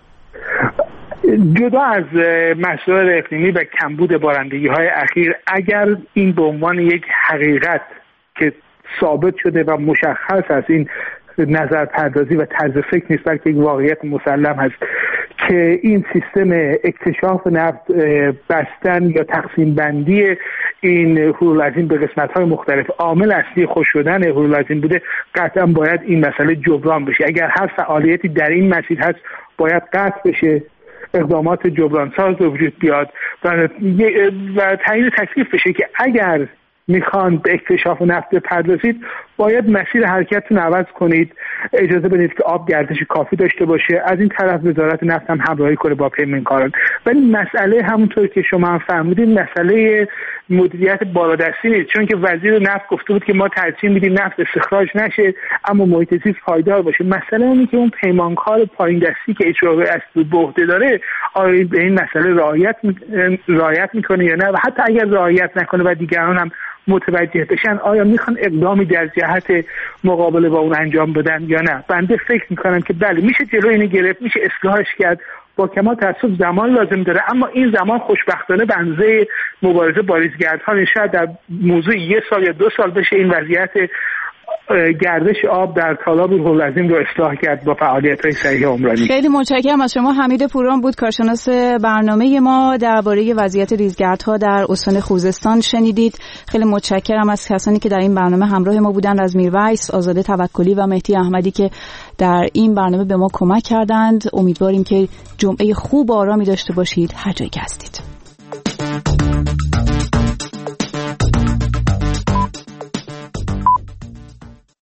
جدا از مسائل اقلیمی و کمبود بارندگی‌های اخیر، اگر این به عنوان یک حقیقت که ثابت شده و مشخص است، این نظر پردازی و طرز فکر نیست بلکه یک واقعیت مسلم هست که این سیستم اکتشاف نفت بستن یا تقسیم بندی این حبوب‌العظیم به قسمت‌های مختلف عامل اصلی خشک شدن حبوب‌العظیم بوده، قطعا باید این مسئله جبران بشه. اگر هر فعالیتی در این مسیر هست باید قطع بشه، اقدامات جبرانساز به وجود بیاد و تعیین تکلیف بشه که اگر میخوان به اکتشاف نفت بپردازید باید مسیر حرکتتون عوض کنید، اجازه بدید که آب گردش کافی داشته باشه، از این طرف وزارت نفت هم همراهی کنه با پیمانکاران. ولی مسئله همونطور که شما هم فهمیدید مسئله مدیریت بالادستی نیست، چون که وزیر نفت گفته بود که ما ترجیح میدیم نفت استخراج نشه اما محیط زیست پایدار باشه. مسئله اینه که اون پیمانکار پایین دستی که اجرای اصلی به عهده داره آیا به این مسئله رعایت میکنه یا نه، و حتی اگر رعایت نکنه و دیگران هم متوجه بشن آیا میخوان اقدامی در جهت مقابله با اون انجام بدن یا نه. بنده فکر میکنم که بله میشه جلوی اینو گرفت، میشه اصلاحش کرد، با کمال تأسف زمان لازم داره، اما این زمان خوشبختانه به اندازه مبارزه با ریزگردها شاید در موضوع 1 سال یا 2 سال بشه این وضعیت گردش آب در تالاب حبوب‌العظیم رو اصلاح کرد با فعالیت‌های صحیح عمرانی. خیلی متشکرم از شما. حمید پوران بود کارشناس برنامه ما درباره وضعیت ریزگردها در استان خوزستان شنیدید. خیلی متشکرم از کسانی که در این برنامه همراه ما بودند، از میرویس، آزاده توکلی و مهدی احمدی که در این برنامه به ما کمک کردند. امیدواریم که جمعه خوب و آرامی داشته باشید هر جایی که هستید.